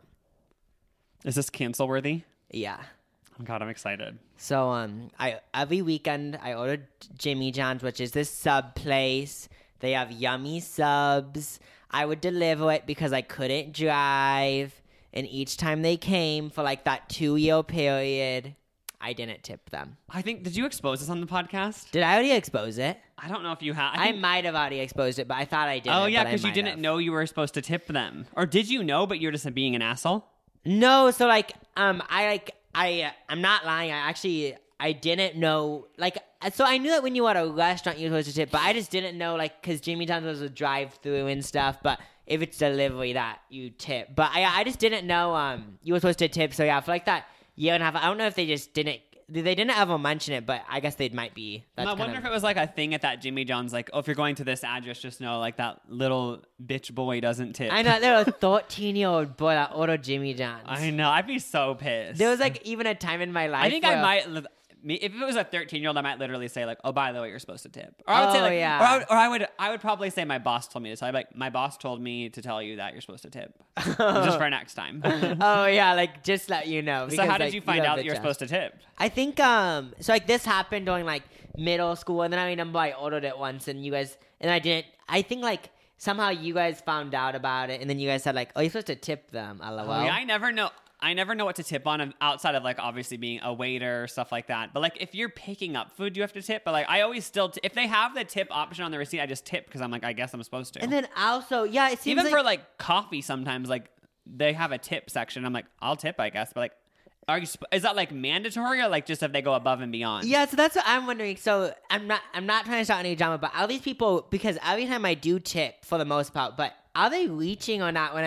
Is this cancel worthy? yeah. Oh god, I'm excited. So I every weekend I ordered Jimmy John's, which is this sub place. They have yummy subs. I would deliver it because I couldn't drive, and each time they came for like that 2-year period, I didn't tip them. I think did you expose this on the podcast? Did I already expose it? I don't know if you have. I might have already exposed it, but I thought I didn't. Oh yeah, because because you didn't know you were supposed to tip them, or did you know? But you're just being an asshole. No, so like I'm not lying. I didn't know, like, so I knew that when you were at a restaurant, you were supposed to tip, but I just didn't know, like, because Jimmy John's was a drive-through and stuff, but if it's delivery, that you tip. But I just didn't know you were supposed to tip, so yeah, for like that year and a half, I don't know if they just didn't ever mention it, but I guess they might be. I wonder if it was like a thing at that Jimmy John's, like, oh, if you're going to this address, just know, like, that little bitch boy doesn't tip. I know, there was a 13-year-old boy that ordered Jimmy John's. I know, I'd be so pissed. There was, like, even a time in my life I think where, I might... If it was a 13-year-old, I might literally say, like, oh, by the way, you're supposed to tip. Or I would say, like, yeah. or I would probably say my boss told me to tell you. Like, my boss told me to tell you that you're supposed to tip. Just for next time. Oh, yeah, like, just let you know. So how did you find out that you're supposed to tip? I think, so, like, this happened during, like, middle school, and then I remember I ordered it once, and you guys, and I didn't, I think, like, somehow you guys found out about it, and then you guys said, like, oh, you're supposed to tip them, lol. Oh, yeah, I never know what to tip on outside of, like, obviously being a waiter or stuff like that. But, like, if you're picking up food, you have to tip. But, like, I always still if they have the tip option on the receipt, I just tip because I'm like, I guess I'm supposed to. And then also, yeah, it seems even like, for, like, coffee sometimes, like, they have a tip section. I'm like, I'll tip, I guess. But, like, is that, like, mandatory or, like, just if they go above and beyond? yeah, so that's what I'm wondering. So I'm not trying to start any drama, but are these people, because every time I do tip for the most part, but are they reaching or not when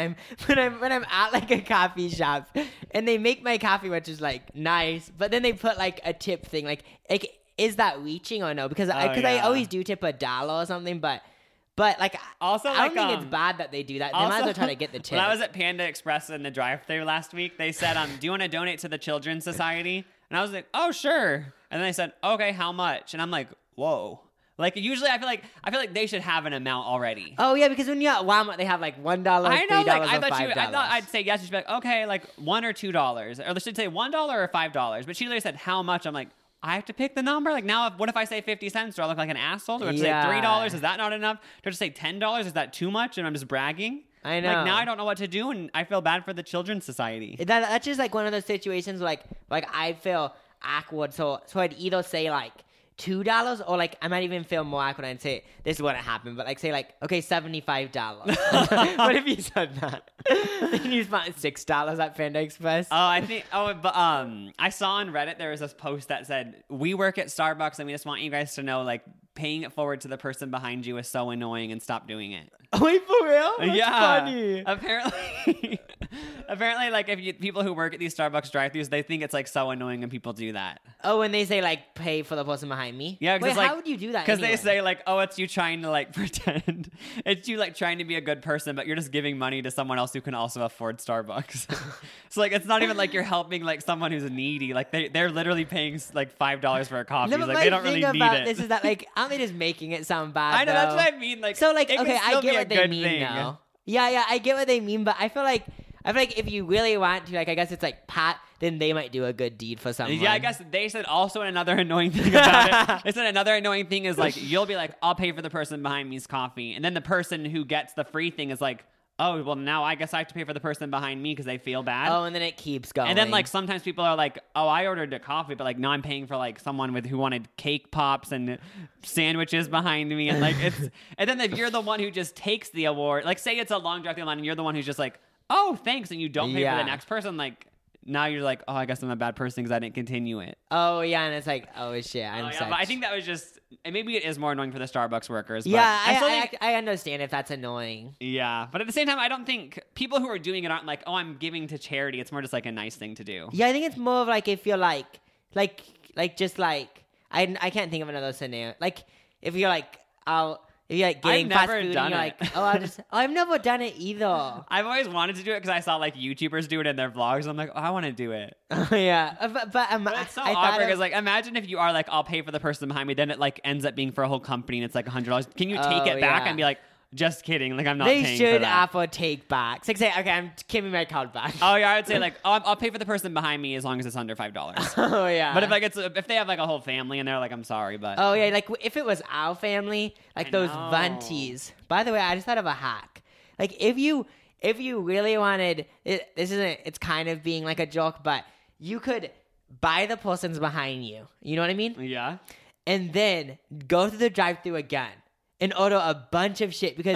I'm at, like, a coffee shop and they make my coffee, which is, like, nice, but then they put, like, a tip thing, like is that reaching or no? Because I always do tip $1 or something, but like, also, I don't think it's bad that they do that. They might as well try to get the tip. When I was at Panda Express in the drive-thru last week, they said, do you want to donate to the Children's Society? And I was like, oh, sure. And then they said, okay, how much? And I'm like, whoa. Like, usually I feel like they should have an amount already. Oh, yeah, because when you're at Walmart, they have, like, $1, $3, I know, like, or $5. I thought I'd say yes. She'd be like, okay, like, $1 or $2. Or they should say $1 or $5. But she literally said, how much? I'm like, I have to pick the number? Like, now, what if I say 50 cents? Do I look like an asshole? Do I have to say $3? Is that not enough? Do I have to say $10? Is that too much? And I'm just bragging? I know. Like, now I don't know what to do, and I feel bad for the Children's Society. That's just, like, one of those situations where, like I feel awkward. So I'd either say, like, $2 or, like, I might even feel more awkward and say, this is what happened, but, like, say, like, okay, $75. What if you said that? Then you spent $6 at Panda Express. But I saw on Reddit there was this post that said, we work at Starbucks and we just want you guys to know, like, paying it forward to the person behind you is so annoying and stop doing it. Wait, for real? That's funny. Apparently, like, people who work at these Starbucks drive-thrus, they think it's, like, so annoying when people do that. Oh, when they say, like, pay for the person behind me? Yeah, wait, like, how would you do that? Because they say, like, oh, it's you trying to, like, pretend. It's you, like, trying to be a good person, but you're just giving money to someone else who can also afford Starbucks. So, like, it's not even like you're helping, like, someone who's needy. Like, they're literally paying, like, $5 for a coffee. No, but like, they don't really need it. This is that, like, aren't they just making it sound bad? I know, though? that's what I mean. Like, so, like, okay, I get what they mean thing. now. Yeah, I get what they mean, but I feel like if you really want to, like, I guess it's like then they might do a good deed for someone. Yeah, I guess they said also another annoying thing about it. They said another annoying thing is, like, you'll be like, I'll pay for the person behind me's coffee. And then the person who gets the free thing is like, oh, well, now I guess I have to pay for the person behind me because they feel bad. Oh, and then it keeps going. And then, like, sometimes people are like, oh, I ordered a coffee, but, like, now I'm paying for, like, someone who wanted cake pops and sandwiches behind me. And, like, and then if you're the one who just takes the award, like, say it's a long drive-through line and you're the one who's just like, oh, thanks, and you don't pay for the next person, like, now you're like, oh, I guess I'm a bad person because I didn't continue it. Oh, yeah, and it's like, oh, shit, I'm such... But I think that was just... And maybe it is more annoying for the Starbucks workers. But yeah, I understand if that's annoying. Yeah, but at the same time, I don't think people who are doing it aren't like, oh, I'm giving to charity. It's more just like a nice thing to do. Yeah, I think it's more of like if you're like just like... I can't think of another scenario. Like, if you're like, if you're, like, getting fast food and you're like, I've never done it either. I've always wanted to do it because I saw, like, YouTubers do it in their vlogs. I'm like, oh, I want to do it. Yeah. But it's so awkward because, like, imagine if you are like, I'll pay for the person behind me. Then it, like, ends up being for a whole company and it's like $100. Can you take it back and be like, just kidding. Like, I'm not paying for that. They should offer take backs. Like, say, okay, I'm giving my card back. Oh, yeah, I would say, like, I'll pay for the person behind me as long as it's under $5. Oh, yeah. But if they have, like, a whole family and they're like, I'm sorry, but... Oh, yeah, like, if it was our family, like those Vunties. By the way, I just thought of a hack. Like, if you really wanted... It's kind of being, like, a joke, but you could buy the person's behind you. You know what I mean? Yeah. And then go to the drive-thru again. and order a bunch of shit because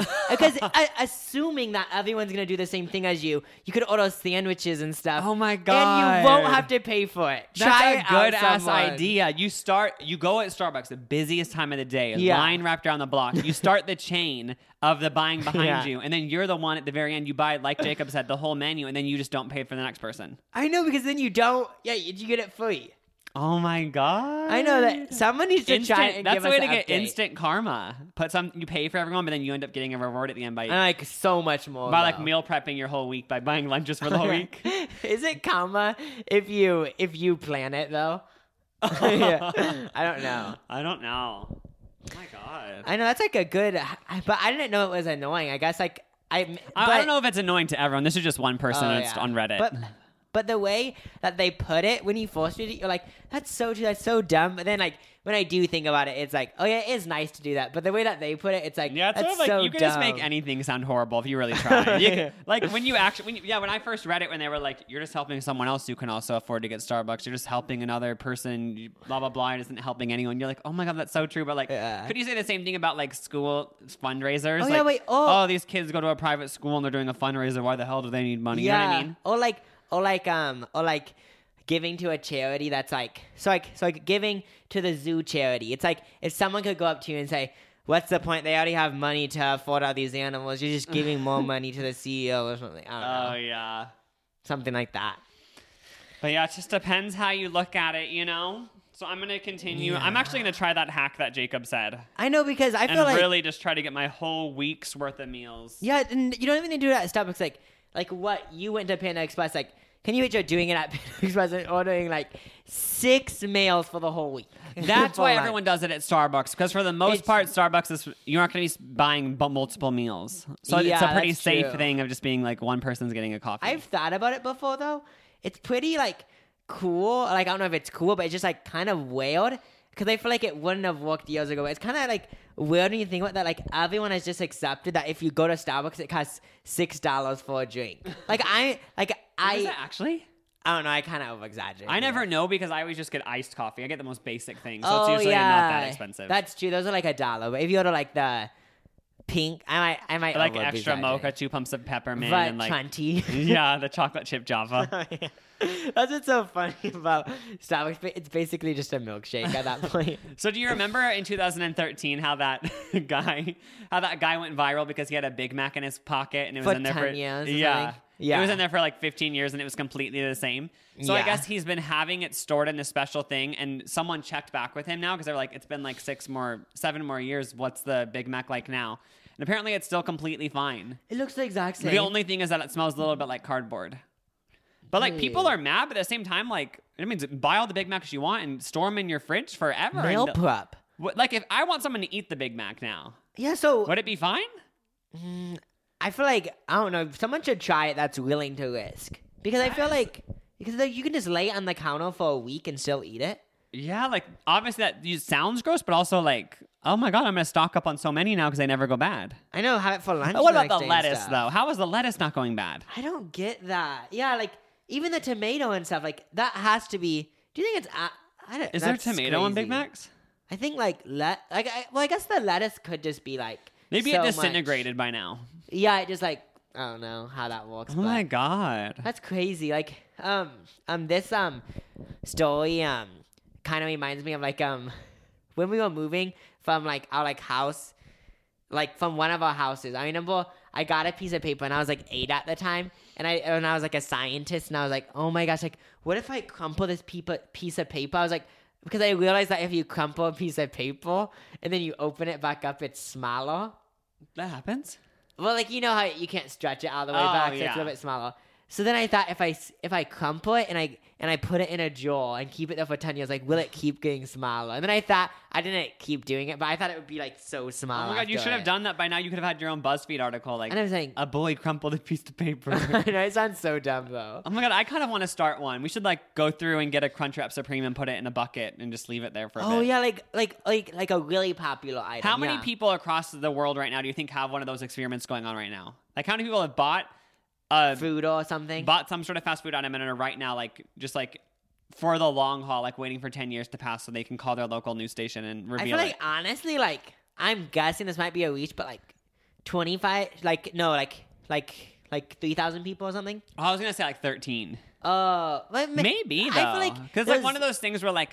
assuming that everyone's gonna do the same thing as you could order sandwiches and stuff. Oh my God. And you won't have to pay for it. Try That's a good ass someone. idea. You go at Starbucks, the busiest time of the day, Yeah. line wrapped around the block. You start the chain of the buying behind Yeah. you, and then you're the one at the very end. You buy, like Jacob said, the whole menu, and then you just don't pay for the next person. I know, because then you don't. Yeah, you get it free. Oh my God. I know that someone needs to try it and That's give the us way to an get update. instant karma. You pay for everyone, but then you end up getting a reward at the end by And like so much more. by like though. meal prepping your whole week by buying lunches for the whole week. Is it karma if you plan it though? Yeah. I don't know. I don't know. Oh my God. I know that's like a good, but I didn't know it was annoying. I guess like I don't know if it's annoying to everyone. This is just one person and it's on Reddit. But the way that they put it when you first read it, you're like, that's so true, that's so dumb. But then like when I do think about it, it's like, oh yeah, it is nice to do that. But the way that they put it, it's like, Yeah, it's that's sort of like so you can dumb. just make anything sound horrible if you really try. Like when I first read it, when they were like, you're just helping someone else who can also afford to get Starbucks. You're just helping another person, blah, blah, blah. It isn't helping anyone. You're like, oh my God, that's so true. But like, could you say the same thing about like school fundraisers? Oh, like, yeah, wait, these kids go to a private school and they're doing a fundraiser. Why the hell do they need money? You know what I mean? Or like giving to a charity that's like giving to the zoo charity. It's like if someone could go up to you and say, what's the point? They already have money to afford all these animals. You're just giving more money to the CEO or something. I don't know. Oh yeah. Something like that. But yeah, it just depends how you look at it, you know? So I'm going to continue. Yeah. I'm actually going to try that hack that Jacob said. I know, because I feel And like really just try to get my whole week's worth of meals. yeah, and you don't even do that at Starbucks. Like what you went to Panda Express. Like, can you imagine doing it at Panda Express and ordering like 6 meals for the whole week? That's For why lunch. everyone does it at Starbucks, because for the most part, Starbucks is you're not going to be buying multiple meals, so it's Yeah, a pretty that's safe true. thing of just being like one person's getting a coffee. I've thought about it before though. It's pretty like cool. Like I don't know if it's cool, but it's just like kind of weird. Because I feel like it wouldn't have worked years ago. It's kind of like weird when you think about that. Like everyone has just accepted that if you go to Starbucks, it costs $6 for a drink. Is it actually? I don't know. I kind of over-exaggerate. I never know because I always just get iced coffee. I get the most basic thing, so Oh, it's usually yeah. not that expensive. That's true. Those are like $1. But if you order like the pink, I might like over extra exaggerate. mocha, 2 pumps of peppermint, But and like Chanty. yeah, the chocolate chip Java. That's what's so funny about Starbucks. It's basically just a milkshake at that point. So do you remember in 2013 how that guy went viral because he had a Big Mac in his pocket and it was For in there 10 for years or yeah. something? Yeah. It was in there for like 15 years and it was completely the same. So I Yeah. guess he's been having it stored in this special thing, and someone checked back with him now because they're like, it's been like 7 more years. What's the Big Mac like now? And apparently it's still completely fine. It looks the exact same. The only thing is that it smells a little bit like cardboard. But like people are mad, but at the same time, like it means buy all the Big Macs you want and store them in your fridge forever. meal And prep. like if I want someone to eat the Big Mac now, Yeah, so would it be fine? I feel like, I don't know, someone should try it that's willing to risk. Because I feel like, you can just lay it on the counter for a week and still eat it. Yeah, like obviously that sounds gross, but also like, oh my God, I'm going to stock up on so many now because they never go bad. I know, have it for lunch. What the about next the day and lettuce stuff. though? How is the lettuce not going bad? I don't get that. Yeah, like, even the tomato and stuff, like, that has to be, do you think it's, I don't, Is there that's tomato on Big crazy. Macs? I think, like, I guess the lettuce could just be, like, Maybe so it much- disintegrated by now. Yeah, it just, like, I don't know how that works. Oh my but God. that's crazy. Like, this, story, kind of reminds me of, like, when we were moving from, like, our, like, house, like, from one of our houses. I remember I got a piece of paper and I was, like, 8 at the time. And I was, like, a scientist and I was like, oh my gosh, like, what if I crumple this piece of paper? I was like, because I realized that if you crumple a piece of paper and then you open it back up, it's smaller. That happens? Well, like, you know how you can't stretch it all the way Oh, back, so it's yeah. a little bit smaller. So then I thought if I crumple it and I put it in a jar and keep it there for 10 years, like, will it keep getting smaller? And then I thought, I didn't keep doing it, but I thought it would be, like, so small. Oh my God, you after should have it. done that by now. You could have had your own BuzzFeed article, like And I was saying, a bully crumpled a piece of paper. I know, it sounds so dumb, though. Oh my God, I kind of want to start one. We should like go through and get a Crunchwrap Supreme and put it in a bucket and just leave it there for a Oh, bit. yeah, like a really popular item. How many yeah. people across the world right now do you think have one of those experiments going on right now? Like how many people have bought Food or something? some sort of fast food item and are right now like just like for the long haul, like waiting for 10 years to pass so they can call their local news station and I reveal feel like, it? honestly, like, I'm guessing this might be a reach, but like 25, like 3,000 people or something. Oh, I was gonna say like 13. I Maybe though, feel like because like one of those things where like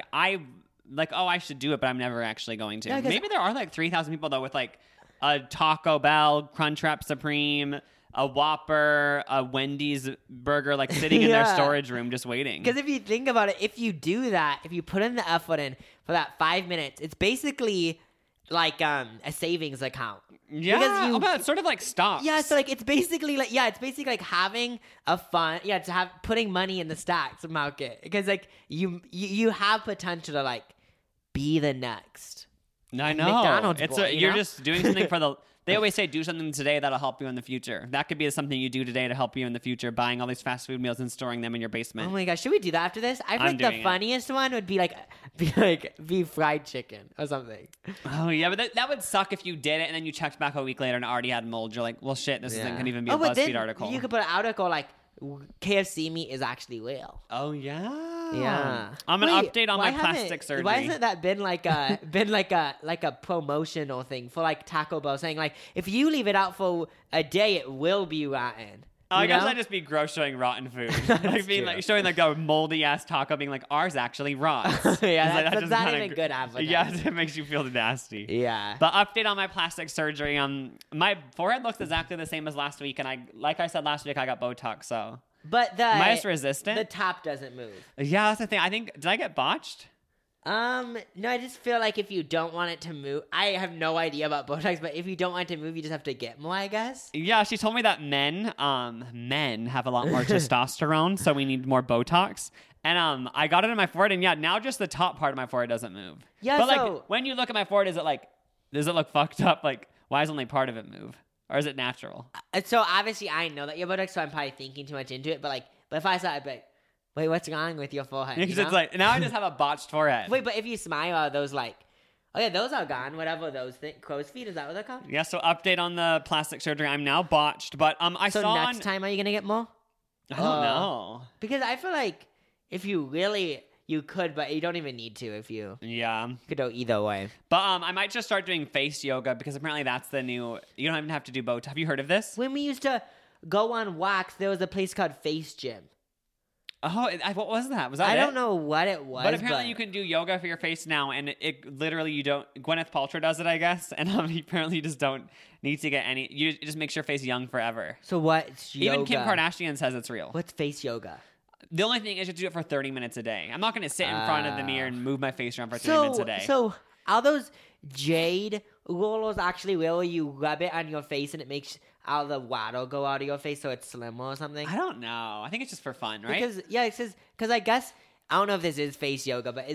I should do it, but I'm never actually going to. Yeah, Maybe there are like 3,000 people though with like a Taco Bell, Crunchwrap Supreme, a Whopper, a Wendy's burger, like sitting in their storage room just waiting. Because if you think about it, if you do that, if you put in the effort in for that 5 minutes, it's basically like a savings account. Yeah, because but it's sort of like stocks. Yeah, so like it's basically like having a fund. Yeah, to have putting money in the stocks market because like you have potential to like be the next. I know. McDonald's it's boy, you're know? just doing something for the. They always say do something today that'll help you in the future. That could be something you do today to help you in the future, buying all these fast food meals and storing them in your basement. Oh my gosh, should we do that after this? I feel like the funniest one would be fried chicken or something. Oh yeah, but that would suck if you did it and then you checked back a week later and it already had mold. You're like, well shit, this isn't gonna even be a BuzzFeed article. You could put an article like KFC meat is actually real. Oh yeah. Yeah. I'm gonna update on my plastic surgery. Why hasn't that been like a promotional thing for like Taco Bell saying like if you leave it out for a day it will be rotten? I guess I'd just be gross showing rotten food. Like being like showing like a moldy ass taco being like ours actually rots. Yeah, that's not kinda even good advertising. Yeah, it makes you feel nasty. Yeah. But update on my plastic surgery. My forehead looks exactly the same as last week, and like I said last week, I got Botox. So, but am I just resistant? The top doesn't move. Yeah, that's the thing. I think did I get botched? No, I just feel like if you don't want it to move, I have no idea about Botox, but if you don't want it to move, you just have to get more, I guess. Yeah, she told me that men have a lot more testosterone, so we need more Botox. And I got it in my forehead, and yeah, now just the top part of my forehead doesn't move. Yeah, but like when you look at my forehead, does it look fucked up? Like, why does only part of it move, or is it natural? So obviously, I know that you're Botox, so I'm probably thinking too much into it. But if I saw it, I'd be like, wait, what's wrong with your forehead? Because it's like now I just have a botched forehead. Wait, but if you smile, are those like, oh yeah, those are gone. Whatever those crow's feet, is that what they're called? Yeah. So update on the plastic surgery. I'm now botched, but So next time, are you gonna get more? I don't know. Because I feel like if you really, you could, but you don't even need to if you. Yeah. You could go either way. But I might just start doing face yoga because apparently that's the new. You don't even have to do Botox. Have you heard of this? When we used to go on walks, there was a place called Face Gym. Oh, what was that? Was that I don't know what it was. But apparently you can do yoga for your face now, and it literally you don't. Gwyneth Paltrow does it, I guess, and apparently you just don't need to get any. It just makes your face young forever. So what's yoga? Even Kim Kardashian says it's real. What's face yoga? The only thing is you have to do it for 30 minutes a day. I'm not going to sit in front of the mirror and move my face around for 30 minutes a day. So are those jade rollers actually real? Where you rub it on your face and it makes all the water go out of your face so it's slimmer or something? I don't know. I think it's just for fun, right? Because I guess I don't know if this is face yoga, but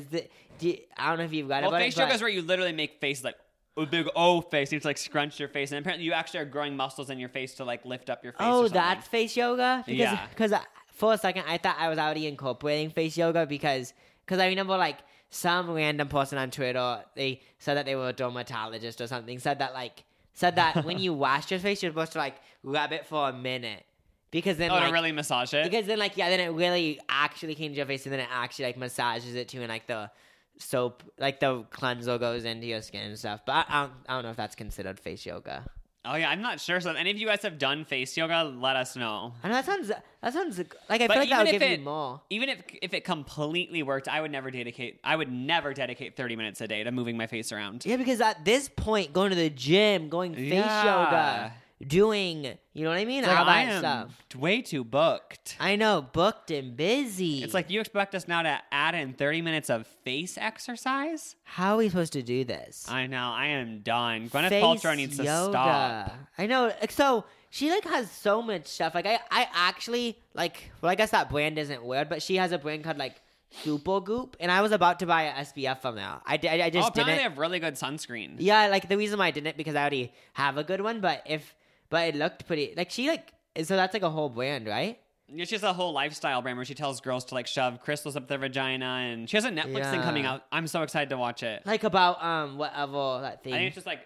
I don't know if you've got it. Well, face yoga is where you literally make face like a big O face. You have to like scrunch your face, and apparently you actually are growing muscles in your face to like lift up your face. Oh, that's face yoga. Because yeah. For a second I thought I was already incorporating face yoga because I remember like some random person on Twitter, they said that they were a dermatologist or something, said that when you wash your face, you're supposed to like rub it for a minute. Because then to really massage it? Because then then it really actually cleans your face and then it actually like massages it too and like the soap, like the cleanser goes into your skin and stuff. But I don't know if that's considered face yoga. Oh yeah, I'm not sure. So if any of you guys have done face yoga, let us know. I know that sounds like I feel like that would give you more. Even if it completely worked, I would never dedicate 30 minutes a day to moving my face around. Yeah, because at this point, going to the gym, going face yoga, doing, you know what I mean? All that stuff. Way too booked. I know, booked and busy. It's like you expect us now to add in 30 minutes of face exercise? How are we supposed to do this? I know, I am done. Gwyneth Paltrow needs to stop. I know. So she like has so much stuff. Like I actually like. Well, I guess that brand isn't weird, but she has a brand called like Supergoop, and I was about to buy a SPF from there. I just didn't. Apparently they have really good sunscreen. Yeah, like the reason why I didn't because I already have a good one, but it looked pretty. Like she like so that's like a whole brand, right? Yeah, she has a whole lifestyle brand where she tells girls to like shove crystals up their vagina, and she has a Netflix thing coming out. I'm so excited to watch it. Like about whatever that thing. I think it's just like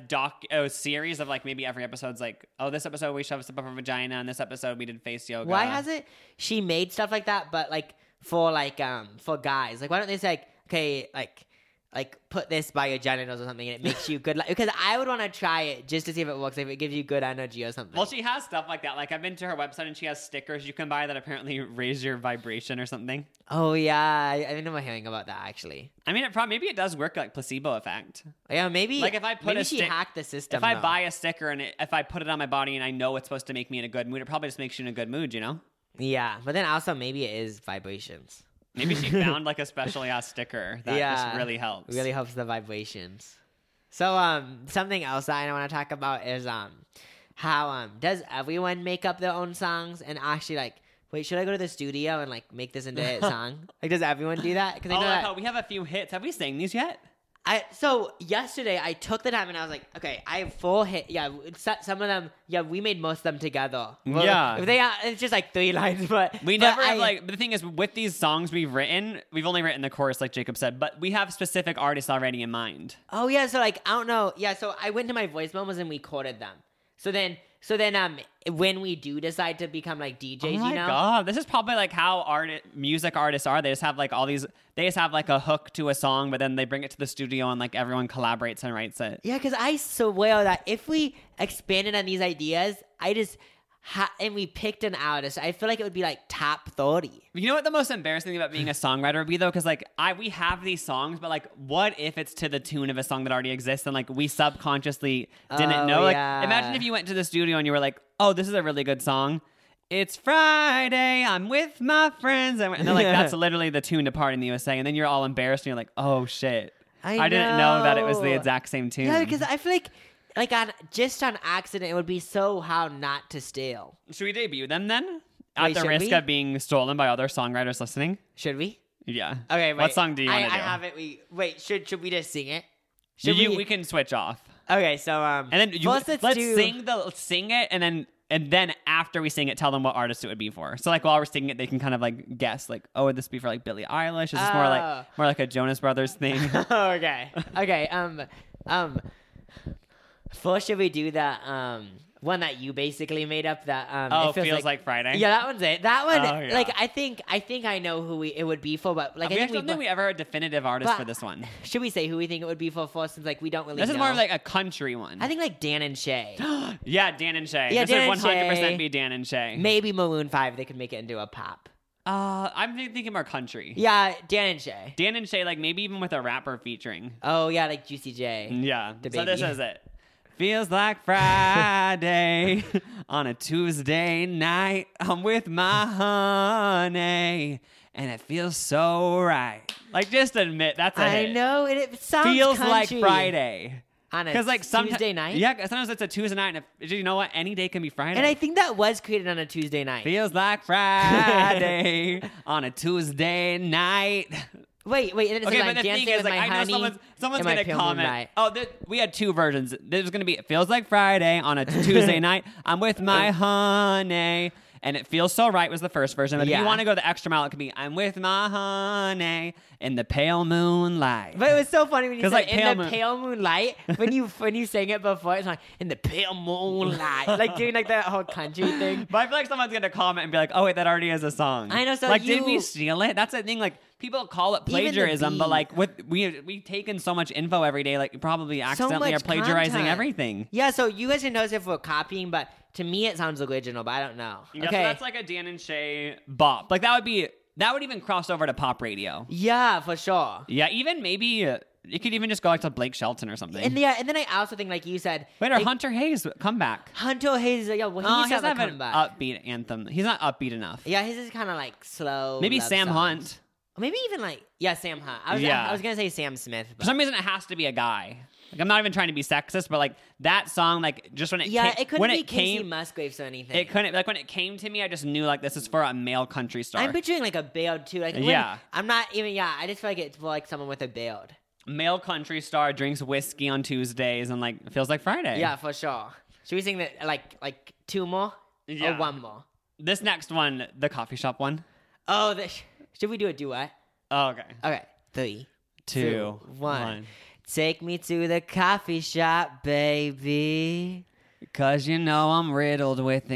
a series of like maybe every episode's like, oh, this episode we shoved stuff up our vagina, and this episode we did face yoga. Why hasn't she made stuff like that? But like for guys, like why don't they say like, okay, like like put this by your genitals or something, and it makes you good. Because I would want to try it just to see if it works, if it gives you good energy or something. Well, she has stuff like that. Like I've been to her website and she has stickers you can buy that apparently raise your vibration or something. Oh yeah, I remember hearing about that actually. I mean, maybe it does work like placebo effect. Yeah, maybe. Like if I put she hacked the system. If I though. buy a sticker and if I put it on my body and I know it's supposed to make me in a good mood, it probably just makes you in a good mood, you know? Yeah, but then also maybe it is vibrations. Maybe she found like a specially ass sticker that just really helps. Really helps the vibrations. So something else that I want to talk about is how does everyone make up their own songs and actually like, wait, should I go to the studio and like make this into a song? Like, does everyone do that? Because I know that we have a few hits. Have we sang these yet? So yesterday I took the time and I was like, okay, I have 4 hits. Yeah, some of them. Yeah, we made most of them together. Well, yeah, if it's just like 3 lines, but never have like. But the thing is, with these songs we've only written the chorus, like Jacob said, but we have specific artists already in mind. Oh yeah, so like I don't know. Yeah, so I went to my voice memos and we recorded them. So then when we do decide to become like DJs, oh my God, this is probably like how music artists are. They just have like they just have like a hook to a song, but then they bring it to the studio and like everyone collaborates and writes it. Yeah, because I swear that if we expanded on these ideas, and we picked an artist, I feel like it would be like top 30. You know what the most embarrassing thing about being a songwriter would be though? Because like we have these songs, but like what if it's to the tune of a song that already exists and like we subconsciously didn't know? Like imagine if you went to the studio and you were like, oh, this is a really good song. It's Friday, I'm with my friends. And they're like, that's literally the tune to Party in the USA. And then you're all embarrassed and you're like, oh shit. I didn't know that it was the exact same tune. Yeah, because I feel like on accident, it would be so hard not to steal. Should we debut them then? At the risk of being stolen by other songwriters listening? Should we? Yeah. Okay, wait. What song do you want to do? I have it. Wait, should we just sing it? We can switch off. Okay, so and then let's sing it, and then after we sing it, tell them what artist it would be for. So like while we're singing it, they can kind of like guess like, oh, would this be for like Billie Eilish? Is this more like a Jonas Brothers thing? Okay. First, should we do that one that you basically made up? That it feels like Friday. Yeah, that one's it. That one, like I think I know who it would be for, but like I don't think we ever had a definitive artist for this one. Should we say who we think it would be for first? Since like we don't really. This know. is more of like a country one. I think like Dan and Shay. Yeah, Dan and Shay. Yeah, this would 100% be Dan and Shay. Maybe Maroon 5. They could make it into a pop. I'm thinking more country. Yeah, Dan and Shay. Dan and Shay, like maybe even with a rapper featuring. Oh yeah, like Juicy J. Yeah. So this is it. Feels like Friday on a Tuesday night. I'm with my honey, and it feels so right. Like, just admit that's a hit. I know it sounds feels country. like Friday on a like Tuesday night. Yeah, sometimes it's a Tuesday night, and you know what? Any day can be Friday. And I think that was created on a Tuesday night. Feels like Friday on a Tuesday night. Wait, and then okay, but the thing is, like, I know someone's gonna comment. Oh, we had 2 versions. There's gonna be it feels like Friday on a Tuesday night. I'm with my honey, and it feels so right was the first version. But if you want to go the extra mile, it could be I'm with my honey in the pale moonlight. But it was so funny when you said like in the pale moonlight. when you sang it before, it's like in the pale moonlight, like doing like that whole country thing. But I feel like someone's gonna comment and be like, "Oh wait, that already is a song." I know. So like, did we steal it? That's the thing. Like, people call it plagiarism, but like, we take in so much info every day. Like, you probably accidentally are plagiarizing everything. Yeah. So you guys can notice if we're copying, but to me it sounds original. But I don't know. Yeah, okay, so that's like a Dan and Shay bop. Like that would even cross over to pop radio. Yeah, for sure. Yeah, even maybe it could even just go like to Blake Shelton or something. And then I also think, like you said, wait, or Hunter Hayes comeback. Hunter Hayes, he doesn't have an upbeat anthem. He's not upbeat enough. Yeah, his is kind of like slow. Maybe Sam Hunt. Maybe even like Sam Hunt. I was gonna say Sam Smith. But. For some reason, it has to be a guy. Like, I'm not even trying to be sexist, but like that song, like just when it it couldn't be Casey Musgraves or anything. It couldn't, like when it came to me, I just knew like this is for a male country star. I'm picturing like a beard too. Like I'm not even. Yeah, I just feel like it's for like someone with a beard. Male country star drinks whiskey on Tuesdays and like feels like Friday. Yeah, for sure. Should we sing that like 2 more or 1 more? This next one, the coffee shop one. Oh, should we do a duet? Oh, okay. Okay, 3, 2, 1. Take me to the coffee shop, baby. 'Cause you know I'm riddled with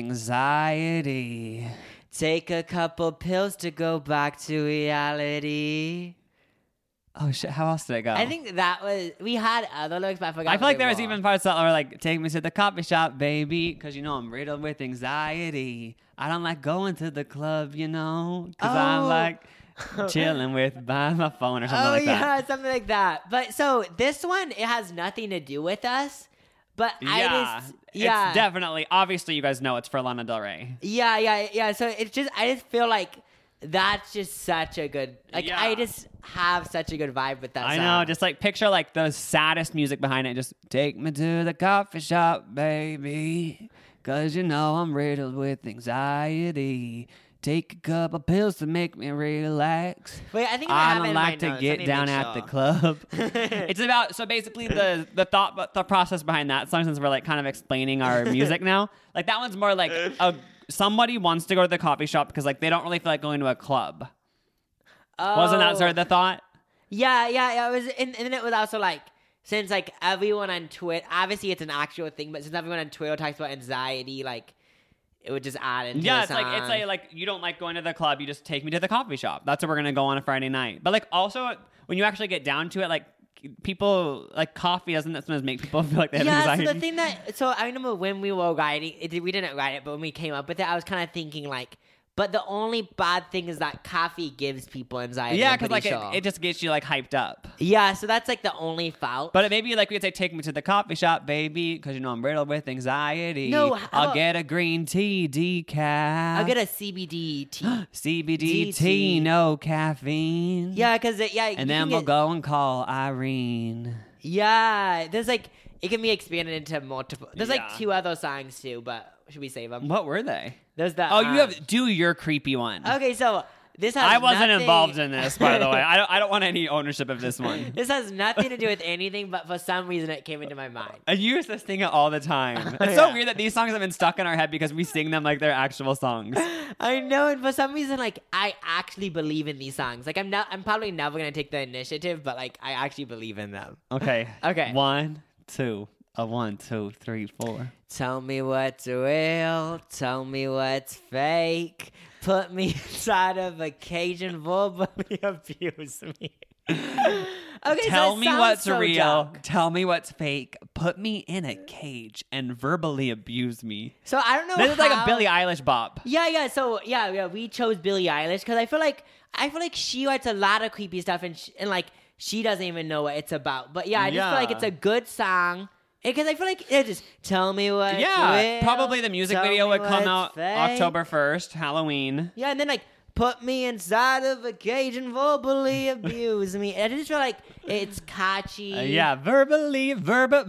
anxiety. Take a couple pills to go back to reality. Oh shit! How else did it go? I think that was, we had other lyrics, but I forgot. I feel what like they there was were. even parts that were like, "Take me to the coffee shop, baby," because I'm riddled with anxiety. I don't like going to the club, because I Oh. like chilling by my phone or something Oh like yeah, that. something like that. But so this one, it has nothing to do with us. But It's definitely, obviously, you guys know it's for Lana Del Rey. Yeah. So it's just, I just feel like that's just such a good, like, Yeah. I just have such a good vibe with that I song. know, just like picture like the saddest music behind it. Just take me to the coffee shop, baby, because I'm riddled with anxiety. Take a couple pills to make me relax. Wait, I think I have it don't in my like to notes. get Let me down make at the sure. club. It's about, so basically the thought process behind that song, since we're like kind of explaining our music now, like that one's more like somebody wants to go to the coffee shop because like they don't really feel like going to a club. Wasn't that sort of the thought? Yeah. It was, and then it was also like, since like everyone on Twitter, obviously it's an actual thing, but since everyone on Twitter talks about anxiety, like it would just add into Yeah, the it's song. like you don't like going to the club, you just take me to the coffee shop. That's where we're gonna go on a Friday night. But like also when you actually get down to it, like people like coffee doesn't sometimes make people feel like they have anxiety. So the thing so I remember when we were writing it, we didn't write it, but when we came up with it, I was kind of thinking like, but the only bad thing is that coffee gives people anxiety. Yeah, because because like it just gets you like hyped up. Yeah, so that's like the only fault. But it maybe like we could say, take me to the coffee shop, baby, because I'm riddled with anxiety. No, I'll get a green tea decaf. I'll get a CBD tea. CBD tea, no caffeine. Yeah, because And then we'll go and call Irene. Yeah, there's like, it can be expanded into multiple. There's Yeah. like 2 other songs too, but should we save them? What were they? There's the. Oh, you do your creepy one. Okay, so this has. I wasn't nothing- involved in this, by the way. I don't want any ownership of this one. This has nothing to do with anything, but for some reason it came into my mind. I use this thing all the time. It's so Yeah. weird that these songs have been stuck in our head because we sing them like they're actual songs. I know, and for some reason, like I actually believe in these songs. Like I'm probably never gonna take the initiative, but like I actually believe in them. Okay. Okay. 1, 2. 1, 2, 3, 4. Tell me what's real. Tell me what's fake. Put me inside of a cage and verbally abuse me. Okay, Tell so it me sounds what's so real. dark. Tell me what's fake. Put me in a cage and verbally abuse me. So I don't know. This is like a how- Billie Eilish bop. Yeah. So we chose Billie Eilish because I feel like she writes a lot of creepy stuff and like she doesn't even know what it's about. But yeah, I just feel like Yeah. it's a good song because I feel like it just tell me what. Yeah, probably the music video would come out fake. October 1st, Halloween. Yeah, and then like put me inside of a cage and verbally abuse me. And I just feel like it's catchy. Yeah, verbally, verba.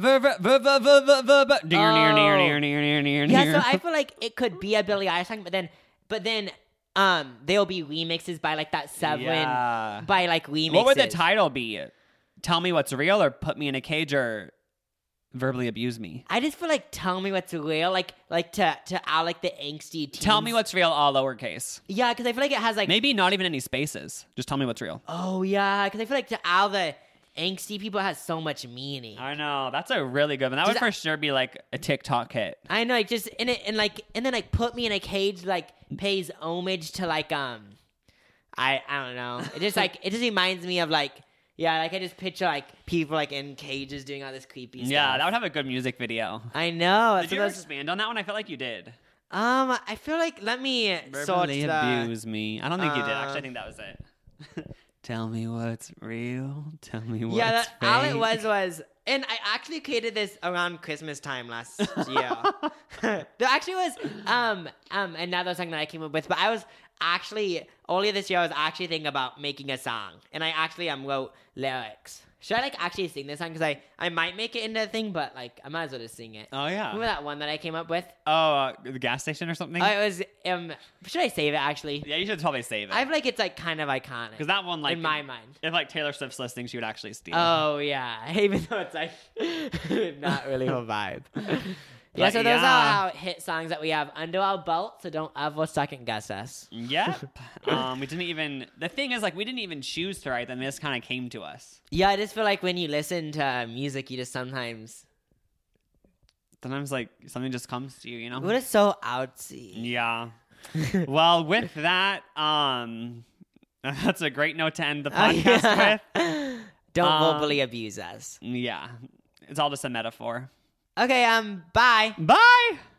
Yeah, so I feel like it could be a Billie Eilish song, but then there'll be remixes by like that Seven Yeah. by like remixes. What would the title be? Tell me what's real, or put me in a cage, or verbally abuse me? I just feel like tell me what's real, like to out like the angsty teens. Tell me what's real, all lowercase. Yeah, because I feel like it has like Maybe not even any spaces. Just tell me what's real. oh yeah, because I feel like to all the angsty people it has so much meaning. I know, that's a really good one. That would for sure be like a TikTok hit. I know, like just in it and then like put me in a cage like pays homage to like I don't know. It just like it just reminds me of like yeah, like I just picture like people like in cages doing all this creepy stuff. Yeah, that would have a good music video. I know. Did you ever expand on that one? I felt like you did. I feel like let me sort Verbally the abuse me. I don't think you did. Actually, I think that was it. Tell me what's real. Tell me what's yeah, fake. all it was, and I actually created this around Christmas time last year. There actually was another song that I came up with, but I was actually earlier this year I was actually thinking about making a song, and I actually wrote lyrics. Should I like actually sing this song? Because I might make it into a thing, but like I might as well just sing it. Oh yeah. Remember that one that I came up with? The gas station or something? It was should I save it actually? Yeah, you should probably save it. I feel like it's like kind of iconic. Because that one, like, in my mind. if like Taylor Swift's listening, she would actually steal. Oh yeah, even though it's like not really her vibe. Yeah, But so those yeah. are our hit songs that we have under our belt, so don't ever second guess us. Yep. We didn't even. The thing is, like, we didn't even choose to write them. They just kind of came to us. Yeah, I just feel like when you listen to music, you just sometimes Sometimes, something just comes to you, you know. we're just so outsy. Yeah. Well, with that, that's a great note to end the podcast with. Don't verbally abuse us. Yeah. It's all just a metaphor. Okay, bye. Bye.